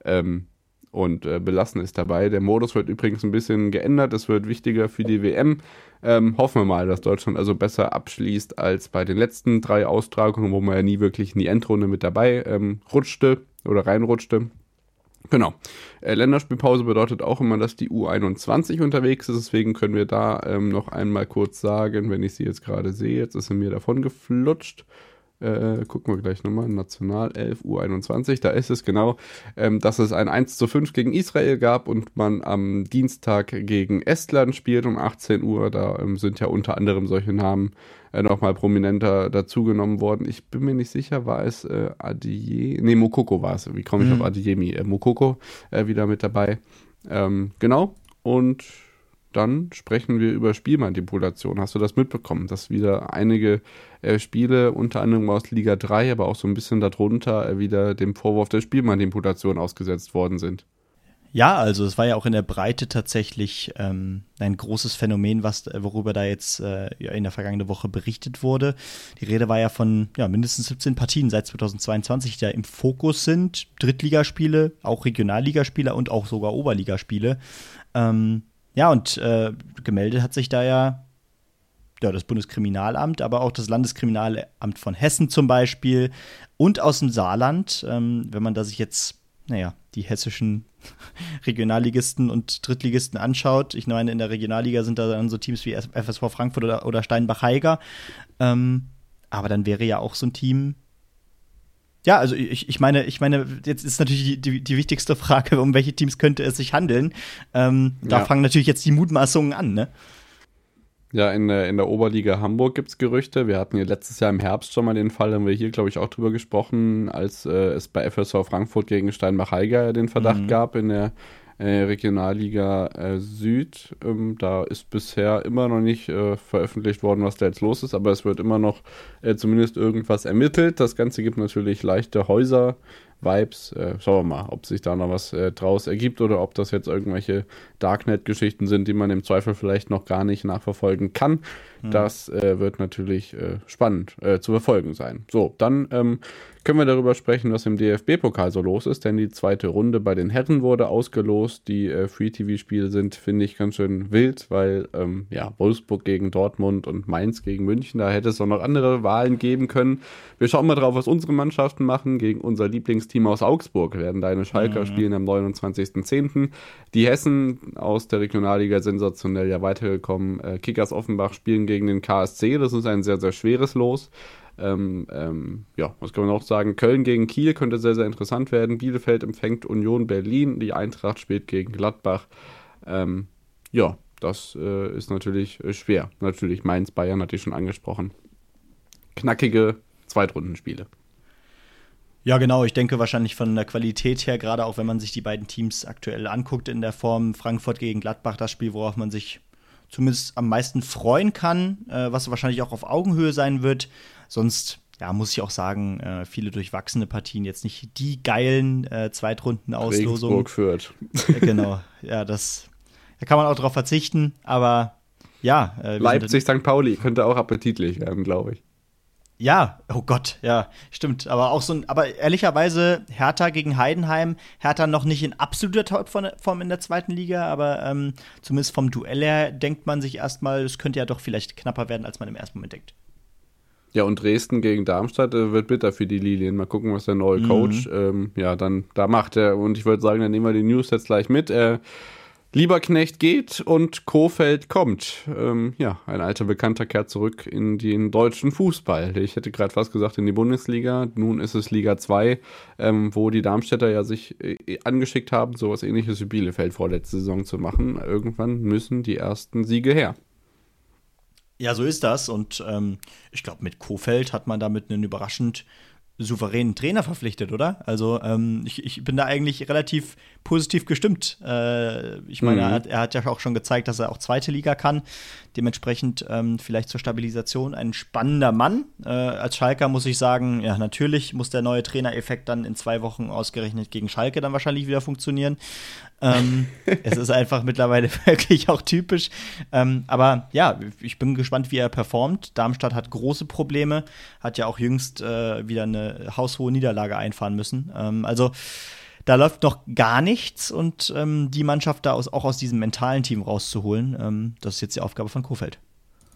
und belassen es dabei. Der Modus wird übrigens ein bisschen geändert. Es wird wichtiger für die WM. Hoffen wir mal, dass Deutschland also besser abschließt als bei den letzten 3 Austragungen, wo man ja nie wirklich in die Endrunde mit dabei reinrutschte. Genau. Länderspielpause bedeutet auch immer, dass die U21 unterwegs ist. Deswegen können wir da noch einmal kurz sagen, wenn ich sie jetzt gerade sehe, jetzt ist sie mir davon geflutscht. Gucken wir gleich nochmal, Nationalelf U21, da ist es genau, dass es ein 1:5 gegen Israel gab und man am Dienstag gegen Estland spielt um 18 Uhr. Da sind ja unter anderem solche Namen nochmal prominenter dazugenommen worden. Ich bin mir nicht sicher, war es Moukoko war es. Wie komme ich auf Adeyemi? Moukoko wieder mit dabei. Genau, und dann sprechen wir über Spielmanipulation. Hast du das mitbekommen, dass wieder einige Spiele, unter anderem aus Liga 3, aber auch so ein bisschen darunter, wieder dem Vorwurf der Spielmanipulation ausgesetzt worden sind?
Ja, also es war ja auch in der Breite tatsächlich ein großes Phänomen, worüber da jetzt in der vergangenen Woche berichtet wurde. Die Rede war ja von mindestens 17 Partien seit 2022, die da im Fokus sind. Drittligaspiele, auch Regionalligaspiele und auch sogar Oberligaspiele. Und gemeldet hat sich da ja das Bundeskriminalamt, aber auch das Landeskriminalamt von Hessen zum Beispiel und aus dem Saarland. Wenn man da sich jetzt, die hessischen Regionalligisten und Drittligisten anschaut. Ich meine, in der Regionalliga sind da dann so Teams wie FSV Frankfurt oder Steinbach-Heiger. Aber dann wäre ja auch so ein Team. Ja, also ich meine, jetzt ist natürlich die wichtigste Frage, um welche Teams könnte es sich handeln. Da fangen natürlich jetzt die Mutmaßungen an, ne?
Ja, in der Oberliga Hamburg gibt es Gerüchte. Wir hatten ja letztes Jahr im Herbst schon mal den Fall, haben wir hier, glaube ich, auch drüber gesprochen, als es bei FSV Frankfurt gegen Steinbach-Heiger den Verdacht gab in der Regionalliga Süd. Da ist bisher immer noch nicht veröffentlicht worden, was da jetzt los ist, aber es wird immer noch zumindest irgendwas ermittelt. Das Ganze gibt natürlich leichte Häuser-Vibes. Schauen wir mal, ob sich da noch was draus ergibt oder ob das jetzt irgendwelche Darknet-Geschichten sind, die man im Zweifel vielleicht noch gar nicht nachverfolgen kann. Das wird natürlich spannend zu verfolgen sein. So, dann können wir darüber sprechen, was im DFB-Pokal so los ist, denn die zweite Runde bei den Herren wurde ausgelost. Die Free-TV-Spiele sind, finde ich, ganz schön wild, weil Wolfsburg gegen Dortmund und Mainz gegen München, da hätte es auch noch andere Wahlen geben können. Wir schauen mal drauf, was unsere Mannschaften machen. Gegen unser Lieblingsteam aus Augsburg werden deine Schalker spielen am 29.10. Die Hessen aus der Regionalliga sensationell weitergekommen. Kickers Offenbach spielen gegen den KSC, das ist ein sehr, sehr schweres Los. Was kann man auch sagen? Köln gegen Kiel könnte sehr, sehr interessant werden. Bielefeld empfängt Union Berlin. Die Eintracht spielt gegen Gladbach. Das ist natürlich schwer. Natürlich Mainz, Bayern hatte ich schon angesprochen. Knackige Zweitrundenspiele.
Ja, genau. Ich denke wahrscheinlich von der Qualität her, gerade auch wenn man sich die beiden Teams aktuell anguckt in der Form Frankfurt gegen Gladbach, das Spiel, worauf man sich zumindest am meisten freuen kann, was wahrscheinlich auch auf Augenhöhe sein wird. Sonst, muss ich auch sagen, viele durchwachsene Partien, jetzt nicht die geilen Zweitrunden-Auslosungen.
Regensburg Fürth.
Genau, da kann man auch drauf verzichten, aber
Leipzig, St. Pauli könnte auch appetitlich werden, glaube ich.
Ja, oh Gott, ja, stimmt. Aber auch aber ehrlicherweise Hertha gegen Heidenheim, Hertha noch nicht in absoluter Topform in der zweiten Liga, aber zumindest vom Duell her denkt man sich erstmal, es könnte ja doch vielleicht knapper werden, als man im ersten Moment denkt.
Ja, und Dresden gegen Darmstadt wird bitter für die Lilien. Mal gucken, was der neue Coach dann da macht. Und ich würde sagen, dann nehmen wir die News jetzt gleich mit. Lieberknecht geht und Kohfeldt kommt. Ein alter Bekannter kehrt zurück in den deutschen Fußball. Ich hätte gerade fast gesagt in die Bundesliga. Nun ist es Liga 2, wo die Darmstädter sich angeschickt haben, sowas Ähnliches wie Bielefeld vorletzte Saison zu machen. Irgendwann müssen die ersten Siege her.
Ja, so ist das. Und ich glaube, mit Kohfeldt hat man damit einen überraschend souveränen Trainer verpflichtet, oder? Also ich bin da eigentlich relativ positiv gestimmt. Ich meine, er hat ja auch schon gezeigt, dass er auch zweite Liga kann. Dementsprechend vielleicht zur Stabilisation ein spannender Mann. Als Schalker muss ich sagen, ja, natürlich muss der neue Trainereffekt dann in 2 Wochen ausgerechnet gegen Schalke dann wahrscheinlich wieder funktionieren. Es ist einfach mittlerweile wirklich auch typisch. Aber ja, ich bin gespannt, wie er performt. Darmstadt hat große Probleme, hat ja auch jüngst wieder eine haushohe Niederlage einfahren müssen. Also da läuft noch gar nichts und die Mannschaft da auch aus diesem mentalen Team rauszuholen, das ist jetzt die Aufgabe von Kohfeldt.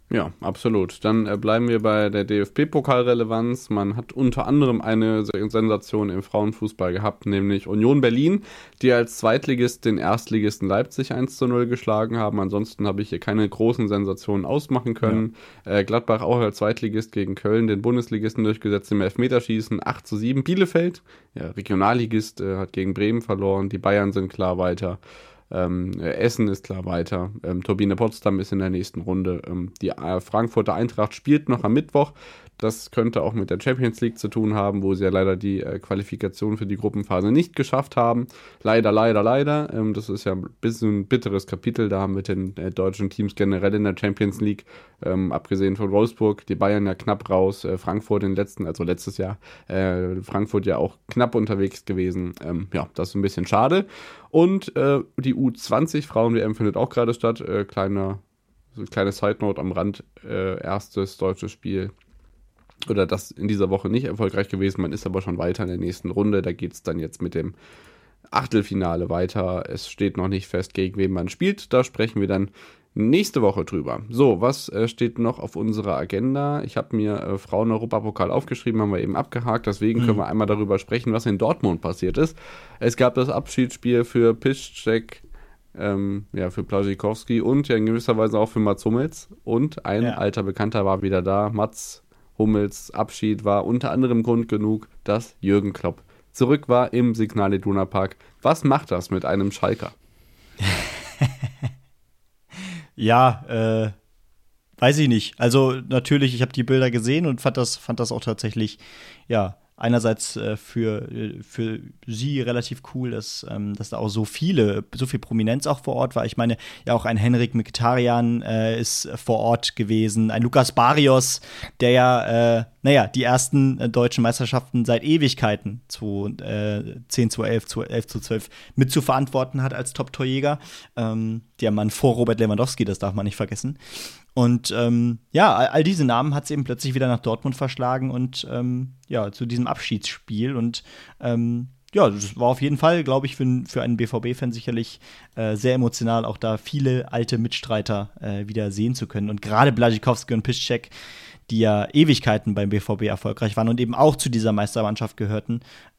Ja, absolut. Dann bleiben wir bei der DFB-Pokalrelevanz. Man hat unter anderem eine Sensation im Frauenfußball gehabt, nämlich Union Berlin, die als Zweitligist den Erstligisten Leipzig 1:0 geschlagen haben. Ansonsten habe ich hier keine großen Sensationen ausmachen können. Ja. Gladbach auch als Zweitligist gegen Köln den Bundesligisten durchgesetzt im Elfmeterschießen 8:7. Bielefeld, ja, Regionalligist, hat gegen Bremen verloren. Die Bayern sind klar weiter. Essen ist klar weiter. Turbine Potsdam ist in der nächsten Runde. Die Frankfurter Eintracht spielt noch am Mittwoch. Das könnte auch mit der Champions League zu tun haben, wo sie ja leider die Qualifikation für die Gruppenphase nicht geschafft haben. Leider. Das ist ja ein bisschen ein bitteres Kapitel. Da haben wir den deutschen Teams generell in der Champions League, abgesehen von Wolfsburg, die Bayern ja knapp raus, Frankfurt letztes Jahr, Frankfurt ja auch knapp unterwegs gewesen. Das ist ein bisschen schade. Und die U20 Frauen-WM findet auch gerade statt. Kleine Side-Note am Rand, erstes deutsches Spiel. Oder das in dieser Woche nicht erfolgreich gewesen. Man ist aber schon weiter in der nächsten Runde. Da geht es dann jetzt mit dem Achtelfinale weiter. Es steht noch nicht fest, gegen wen man spielt. Da sprechen wir dann nächste Woche drüber. So, was steht noch auf unserer Agenda? Ich habe mir Frauen-Europapokal aufgeschrieben, haben wir eben abgehakt. Deswegen können wir einmal darüber sprechen, was in Dortmund passiert ist. Es gab das Abschiedsspiel für Piszczek, für Błaszczykowski und ja in gewisser Weise auch für Mats Hummels. Und ein alter Bekannter war wieder da, Mats Hummels Abschied war unter anderem Grund genug, dass Jürgen Klopp zurück war im Signal Iduna Park. Was macht das mit einem Schalker?
Weiß ich nicht. Also natürlich, ich habe die Bilder gesehen und fand das auch tatsächlich, einerseits für sie relativ cool, dass da auch so viel Prominenz auch vor Ort war. Ich meine, ja auch ein Henrik Mkhitaryan ist vor Ort gewesen, ein Lukas Barrios, der die ersten deutschen Meisterschaften seit Ewigkeiten 2010, 2011, 2012 mit zu verantworten hat als Top-Torjäger. Der Mann vor Robert Lewandowski, das darf man nicht vergessen. Und all diese Namen hat es eben plötzlich wieder nach Dortmund verschlagen und zu diesem Abschiedsspiel. Und das war auf jeden Fall, glaube ich, für einen BVB-Fan sicherlich sehr emotional, auch da viele alte Mitstreiter wieder sehen zu können. Und gerade Błaszczykowski und Piszczek, die ja Ewigkeiten beim BVB erfolgreich waren und eben auch zu dieser Meistermannschaft gehörten,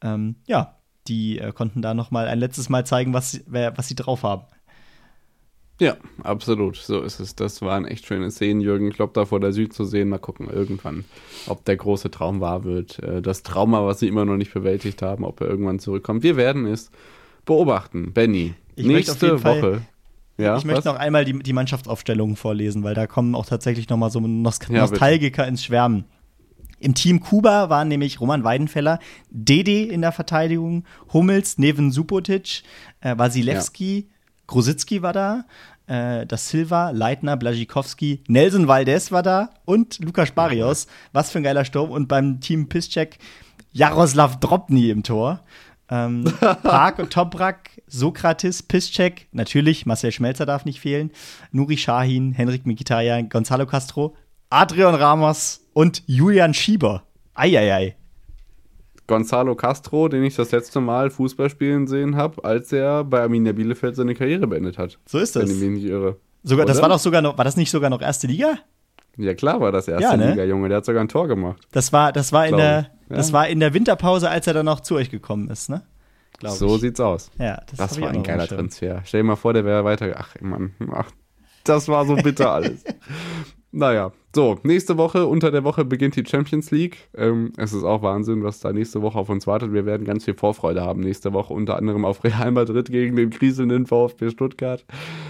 die konnten da noch mal ein letztes Mal zeigen, was sie drauf haben.
Ja, absolut, so ist es. Das waren echt schöne Szenen, Jürgen Klopp da vor der Süd zu sehen. Mal gucken irgendwann, ob der große Traum wahr wird. Das Trauma, was sie immer noch nicht bewältigt haben, ob er irgendwann zurückkommt. Wir werden es beobachten. Benny, nächste Woche.
Ich möchte noch einmal die Mannschaftsaufstellungen vorlesen, weil da kommen auch tatsächlich noch mal so Nostalgiker ins Schwärmen. Im Team Kuba waren nämlich Roman Weidenfeller, Dede in der Verteidigung, Hummels, Neven Subotic, Wasilewski, Grosicki war da, Da Silva, Leitner, Błaszczykowski, Nelson Valdez war da und Lukas Barrios. Was für ein geiler Sturm. Und beim Team Piszczek Jaroslav Drobny im Tor. Park und Toprak, Sokratis, Piszczek, natürlich, Marcel Schmelzer darf nicht fehlen, Nuri Sahin, Henrik Mkhitaryan, Gonzalo Castro, Adrian Ramos und Julian Schieber. Eieiei.
Gonzalo Castro, den ich das letzte Mal Fußball spielen sehen habe, als er bei Arminia Bielefeld seine Karriere beendet hat.
So ist das.
Wenn ich mich nicht irre.
Sogar, das war doch sogar noch, war das nicht sogar noch erste Liga?
Ja, klar war das erste Liga, Junge. Der hat sogar ein Tor gemacht.
Das war in der Winterpause, als er dann noch zu euch gekommen ist, ne?
So sieht's aus.
Ja,
das war ein geiler Transfer. Stell dir mal vor, der wäre weiter. Ach, Mann. Das war so bitter alles. Naja, so, nächste Woche, unter der Woche beginnt die Champions League. Es ist auch Wahnsinn, was da nächste Woche auf uns wartet. Wir werden ganz viel Vorfreude haben nächste Woche, unter anderem auf Real Madrid gegen den kriselnden VfB Stuttgart.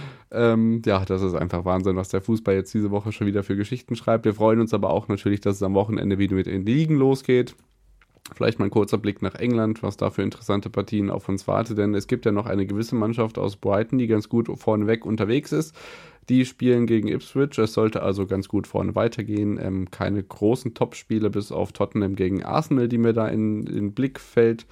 Das ist einfach Wahnsinn, was der Fußball jetzt diese Woche schon wieder für Geschichten schreibt. Wir freuen uns aber auch natürlich, dass es am Wochenende wieder mit den Ligen losgeht. Vielleicht mal ein kurzer Blick nach England, was da für interessante Partien auf uns wartet, denn es gibt ja noch eine gewisse Mannschaft aus Brighton, die ganz gut vorneweg unterwegs ist. Die spielen gegen Ipswich, es sollte also ganz gut vorne weitergehen. Keine großen Topspiele bis auf Tottenham gegen Arsenal, die mir da ins Blickfeld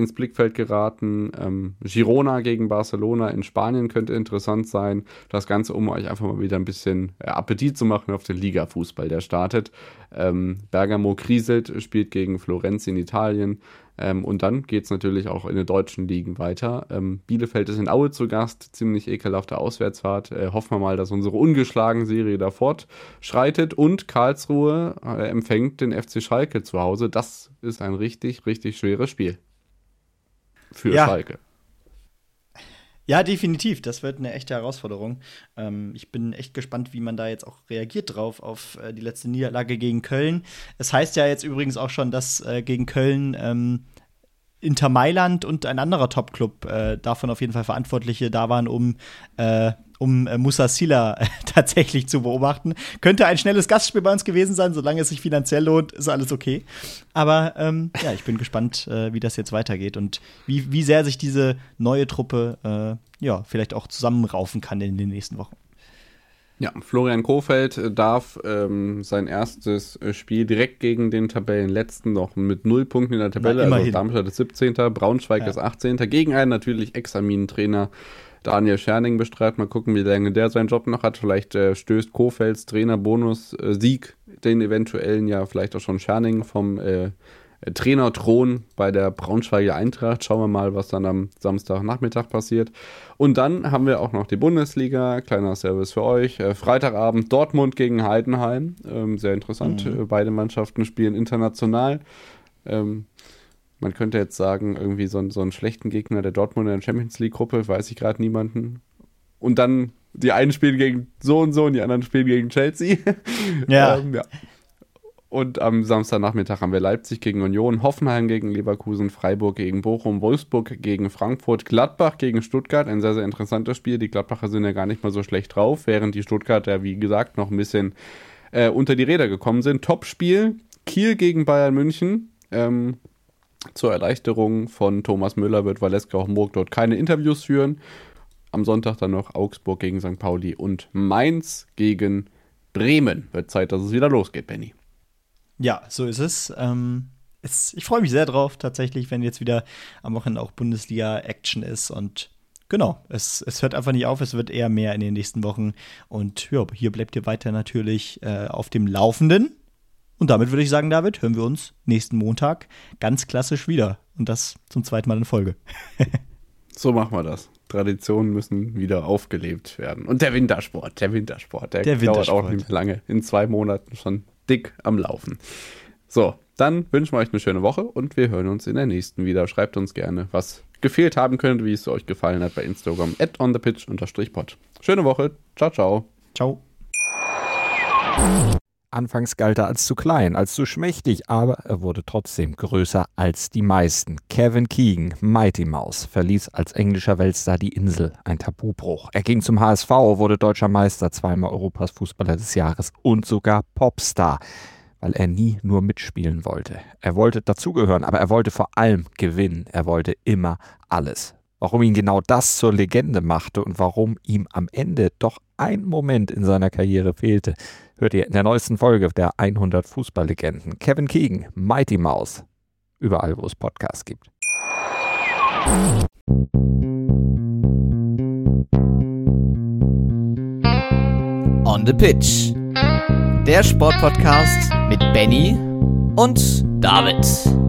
geraten. Girona gegen Barcelona in Spanien könnte interessant sein. Das Ganze, um euch einfach mal wieder ein bisschen Appetit zu machen auf den Liga-Fußball, der startet. Bergamo kriselt, spielt gegen Florenz in Italien. Und dann geht es natürlich auch in den deutschen Ligen weiter. Bielefeld ist in Aue zu Gast, ziemlich ekelhafte Auswärtsfahrt. Hoffen wir mal, dass unsere ungeschlagen Serie da fortschreitet. Und Karlsruhe empfängt den FC Schalke zu Hause. Das ist ein richtig, richtig schweres Spiel für Schalke.
Ja, definitiv. Das wird eine echte Herausforderung. Ich bin echt gespannt, wie man da jetzt auch reagiert drauf auf die letzte Niederlage gegen Köln. Es heißt ja jetzt übrigens auch schon, dass gegen Köln Inter Mailand und ein anderer Top-Club davon auf jeden Fall Verantwortliche da waren, um Moussa Sylla tatsächlich zu beobachten. Könnte ein schnelles Gastspiel bei uns gewesen sein, solange es sich finanziell lohnt, ist alles okay. Aber ich bin gespannt, wie das jetzt weitergeht und wie sehr sich diese neue Truppe vielleicht auch zusammenraufen kann in den nächsten Wochen.
Ja, Florian Kohfeldt darf sein erstes Spiel direkt gegen den Tabellenletzten noch mit 0 Punkten in der Tabelle. Also Darmstadt ist 17., Braunschweig ist 18. Gegen einen natürlich Examinentrainer Daniel Scherning bestreitet. Mal gucken, wie lange der seinen Job noch hat. Vielleicht stößt Kohfeldts Trainerbonus-Sieg den eventuellen ja vielleicht auch schon Scherning vom Trainerthron bei der Braunschweiger Eintracht. Schauen wir mal, was dann am Samstagnachmittag passiert. Und dann haben wir auch noch die Bundesliga. Kleiner Service für euch. Freitagabend Dortmund gegen Heidenheim. Sehr interessant. Beide Mannschaften spielen international. Man könnte jetzt sagen, irgendwie so einen schlechten Gegner der Dortmunder in der Champions-League-Gruppe, weiß ich gerade niemanden. Und dann die einen spielen gegen so und die anderen spielen gegen Chelsea. Ja. Und am Samstagnachmittag haben wir Leipzig gegen Union, Hoffenheim gegen Leverkusen, Freiburg gegen Bochum, Wolfsburg gegen Frankfurt, Gladbach gegen Stuttgart. Ein sehr, sehr interessantes Spiel. Die Gladbacher sind ja gar nicht mal so schlecht drauf, während die Stuttgarter, wie gesagt, noch ein bisschen unter die Räder gekommen sind. Topspiel, Kiel gegen Bayern München. Zur Erleichterung von Thomas Müller wird Valeska Homburg dort keine Interviews führen. Am Sonntag dann noch Augsburg gegen St. Pauli und Mainz gegen Bremen. Wird Zeit, dass es wieder losgeht, Benny.
Ja, so ist es. Ich freue mich sehr drauf, tatsächlich, wenn jetzt wieder am Wochenende auch Bundesliga-Action ist. Und genau, es hört einfach nicht auf, es wird eher mehr in den nächsten Wochen. Und ja, hier bleibt ihr weiter natürlich auf dem Laufenden. Und damit würde ich sagen, David, hören wir uns nächsten Montag ganz klassisch wieder. Und das zum zweiten Mal in Folge.
So machen wir das. Traditionen müssen wieder aufgelebt werden. Und der Wintersport, der dauert auch nicht mehr lange. In 2 Monaten schon dick am Laufen. So, dann wünschen wir euch eine schöne Woche und wir hören uns in der nächsten wieder. Schreibt uns gerne, was gefehlt haben könnte, wie es euch gefallen hat bei Instagram @onthepitch_pod. Schöne Woche. Ciao, ciao.
Ciao.
Anfangs galt er als zu klein, als zu schmächtig, aber er wurde trotzdem größer als die meisten. Kevin Keegan, Mighty Mouse, verließ als englischer Weltstar die Insel, ein Tabubruch. Er ging zum HSV, wurde deutscher Meister, 2-mal Europas Fußballer des Jahres und sogar Popstar, weil er nie nur mitspielen wollte. Er wollte dazugehören, aber er wollte vor allem gewinnen. Er wollte immer alles. Warum ihn genau das zur Legende machte und warum ihm am Ende doch ein Moment in seiner Karriere fehlte, hört ihr in der neuesten Folge der 100 Fußballlegenden. Kevin Keegan, Mighty Mouse. Überall, wo es Podcasts gibt.
On the Pitch. Der Sportpodcast mit Benny und David.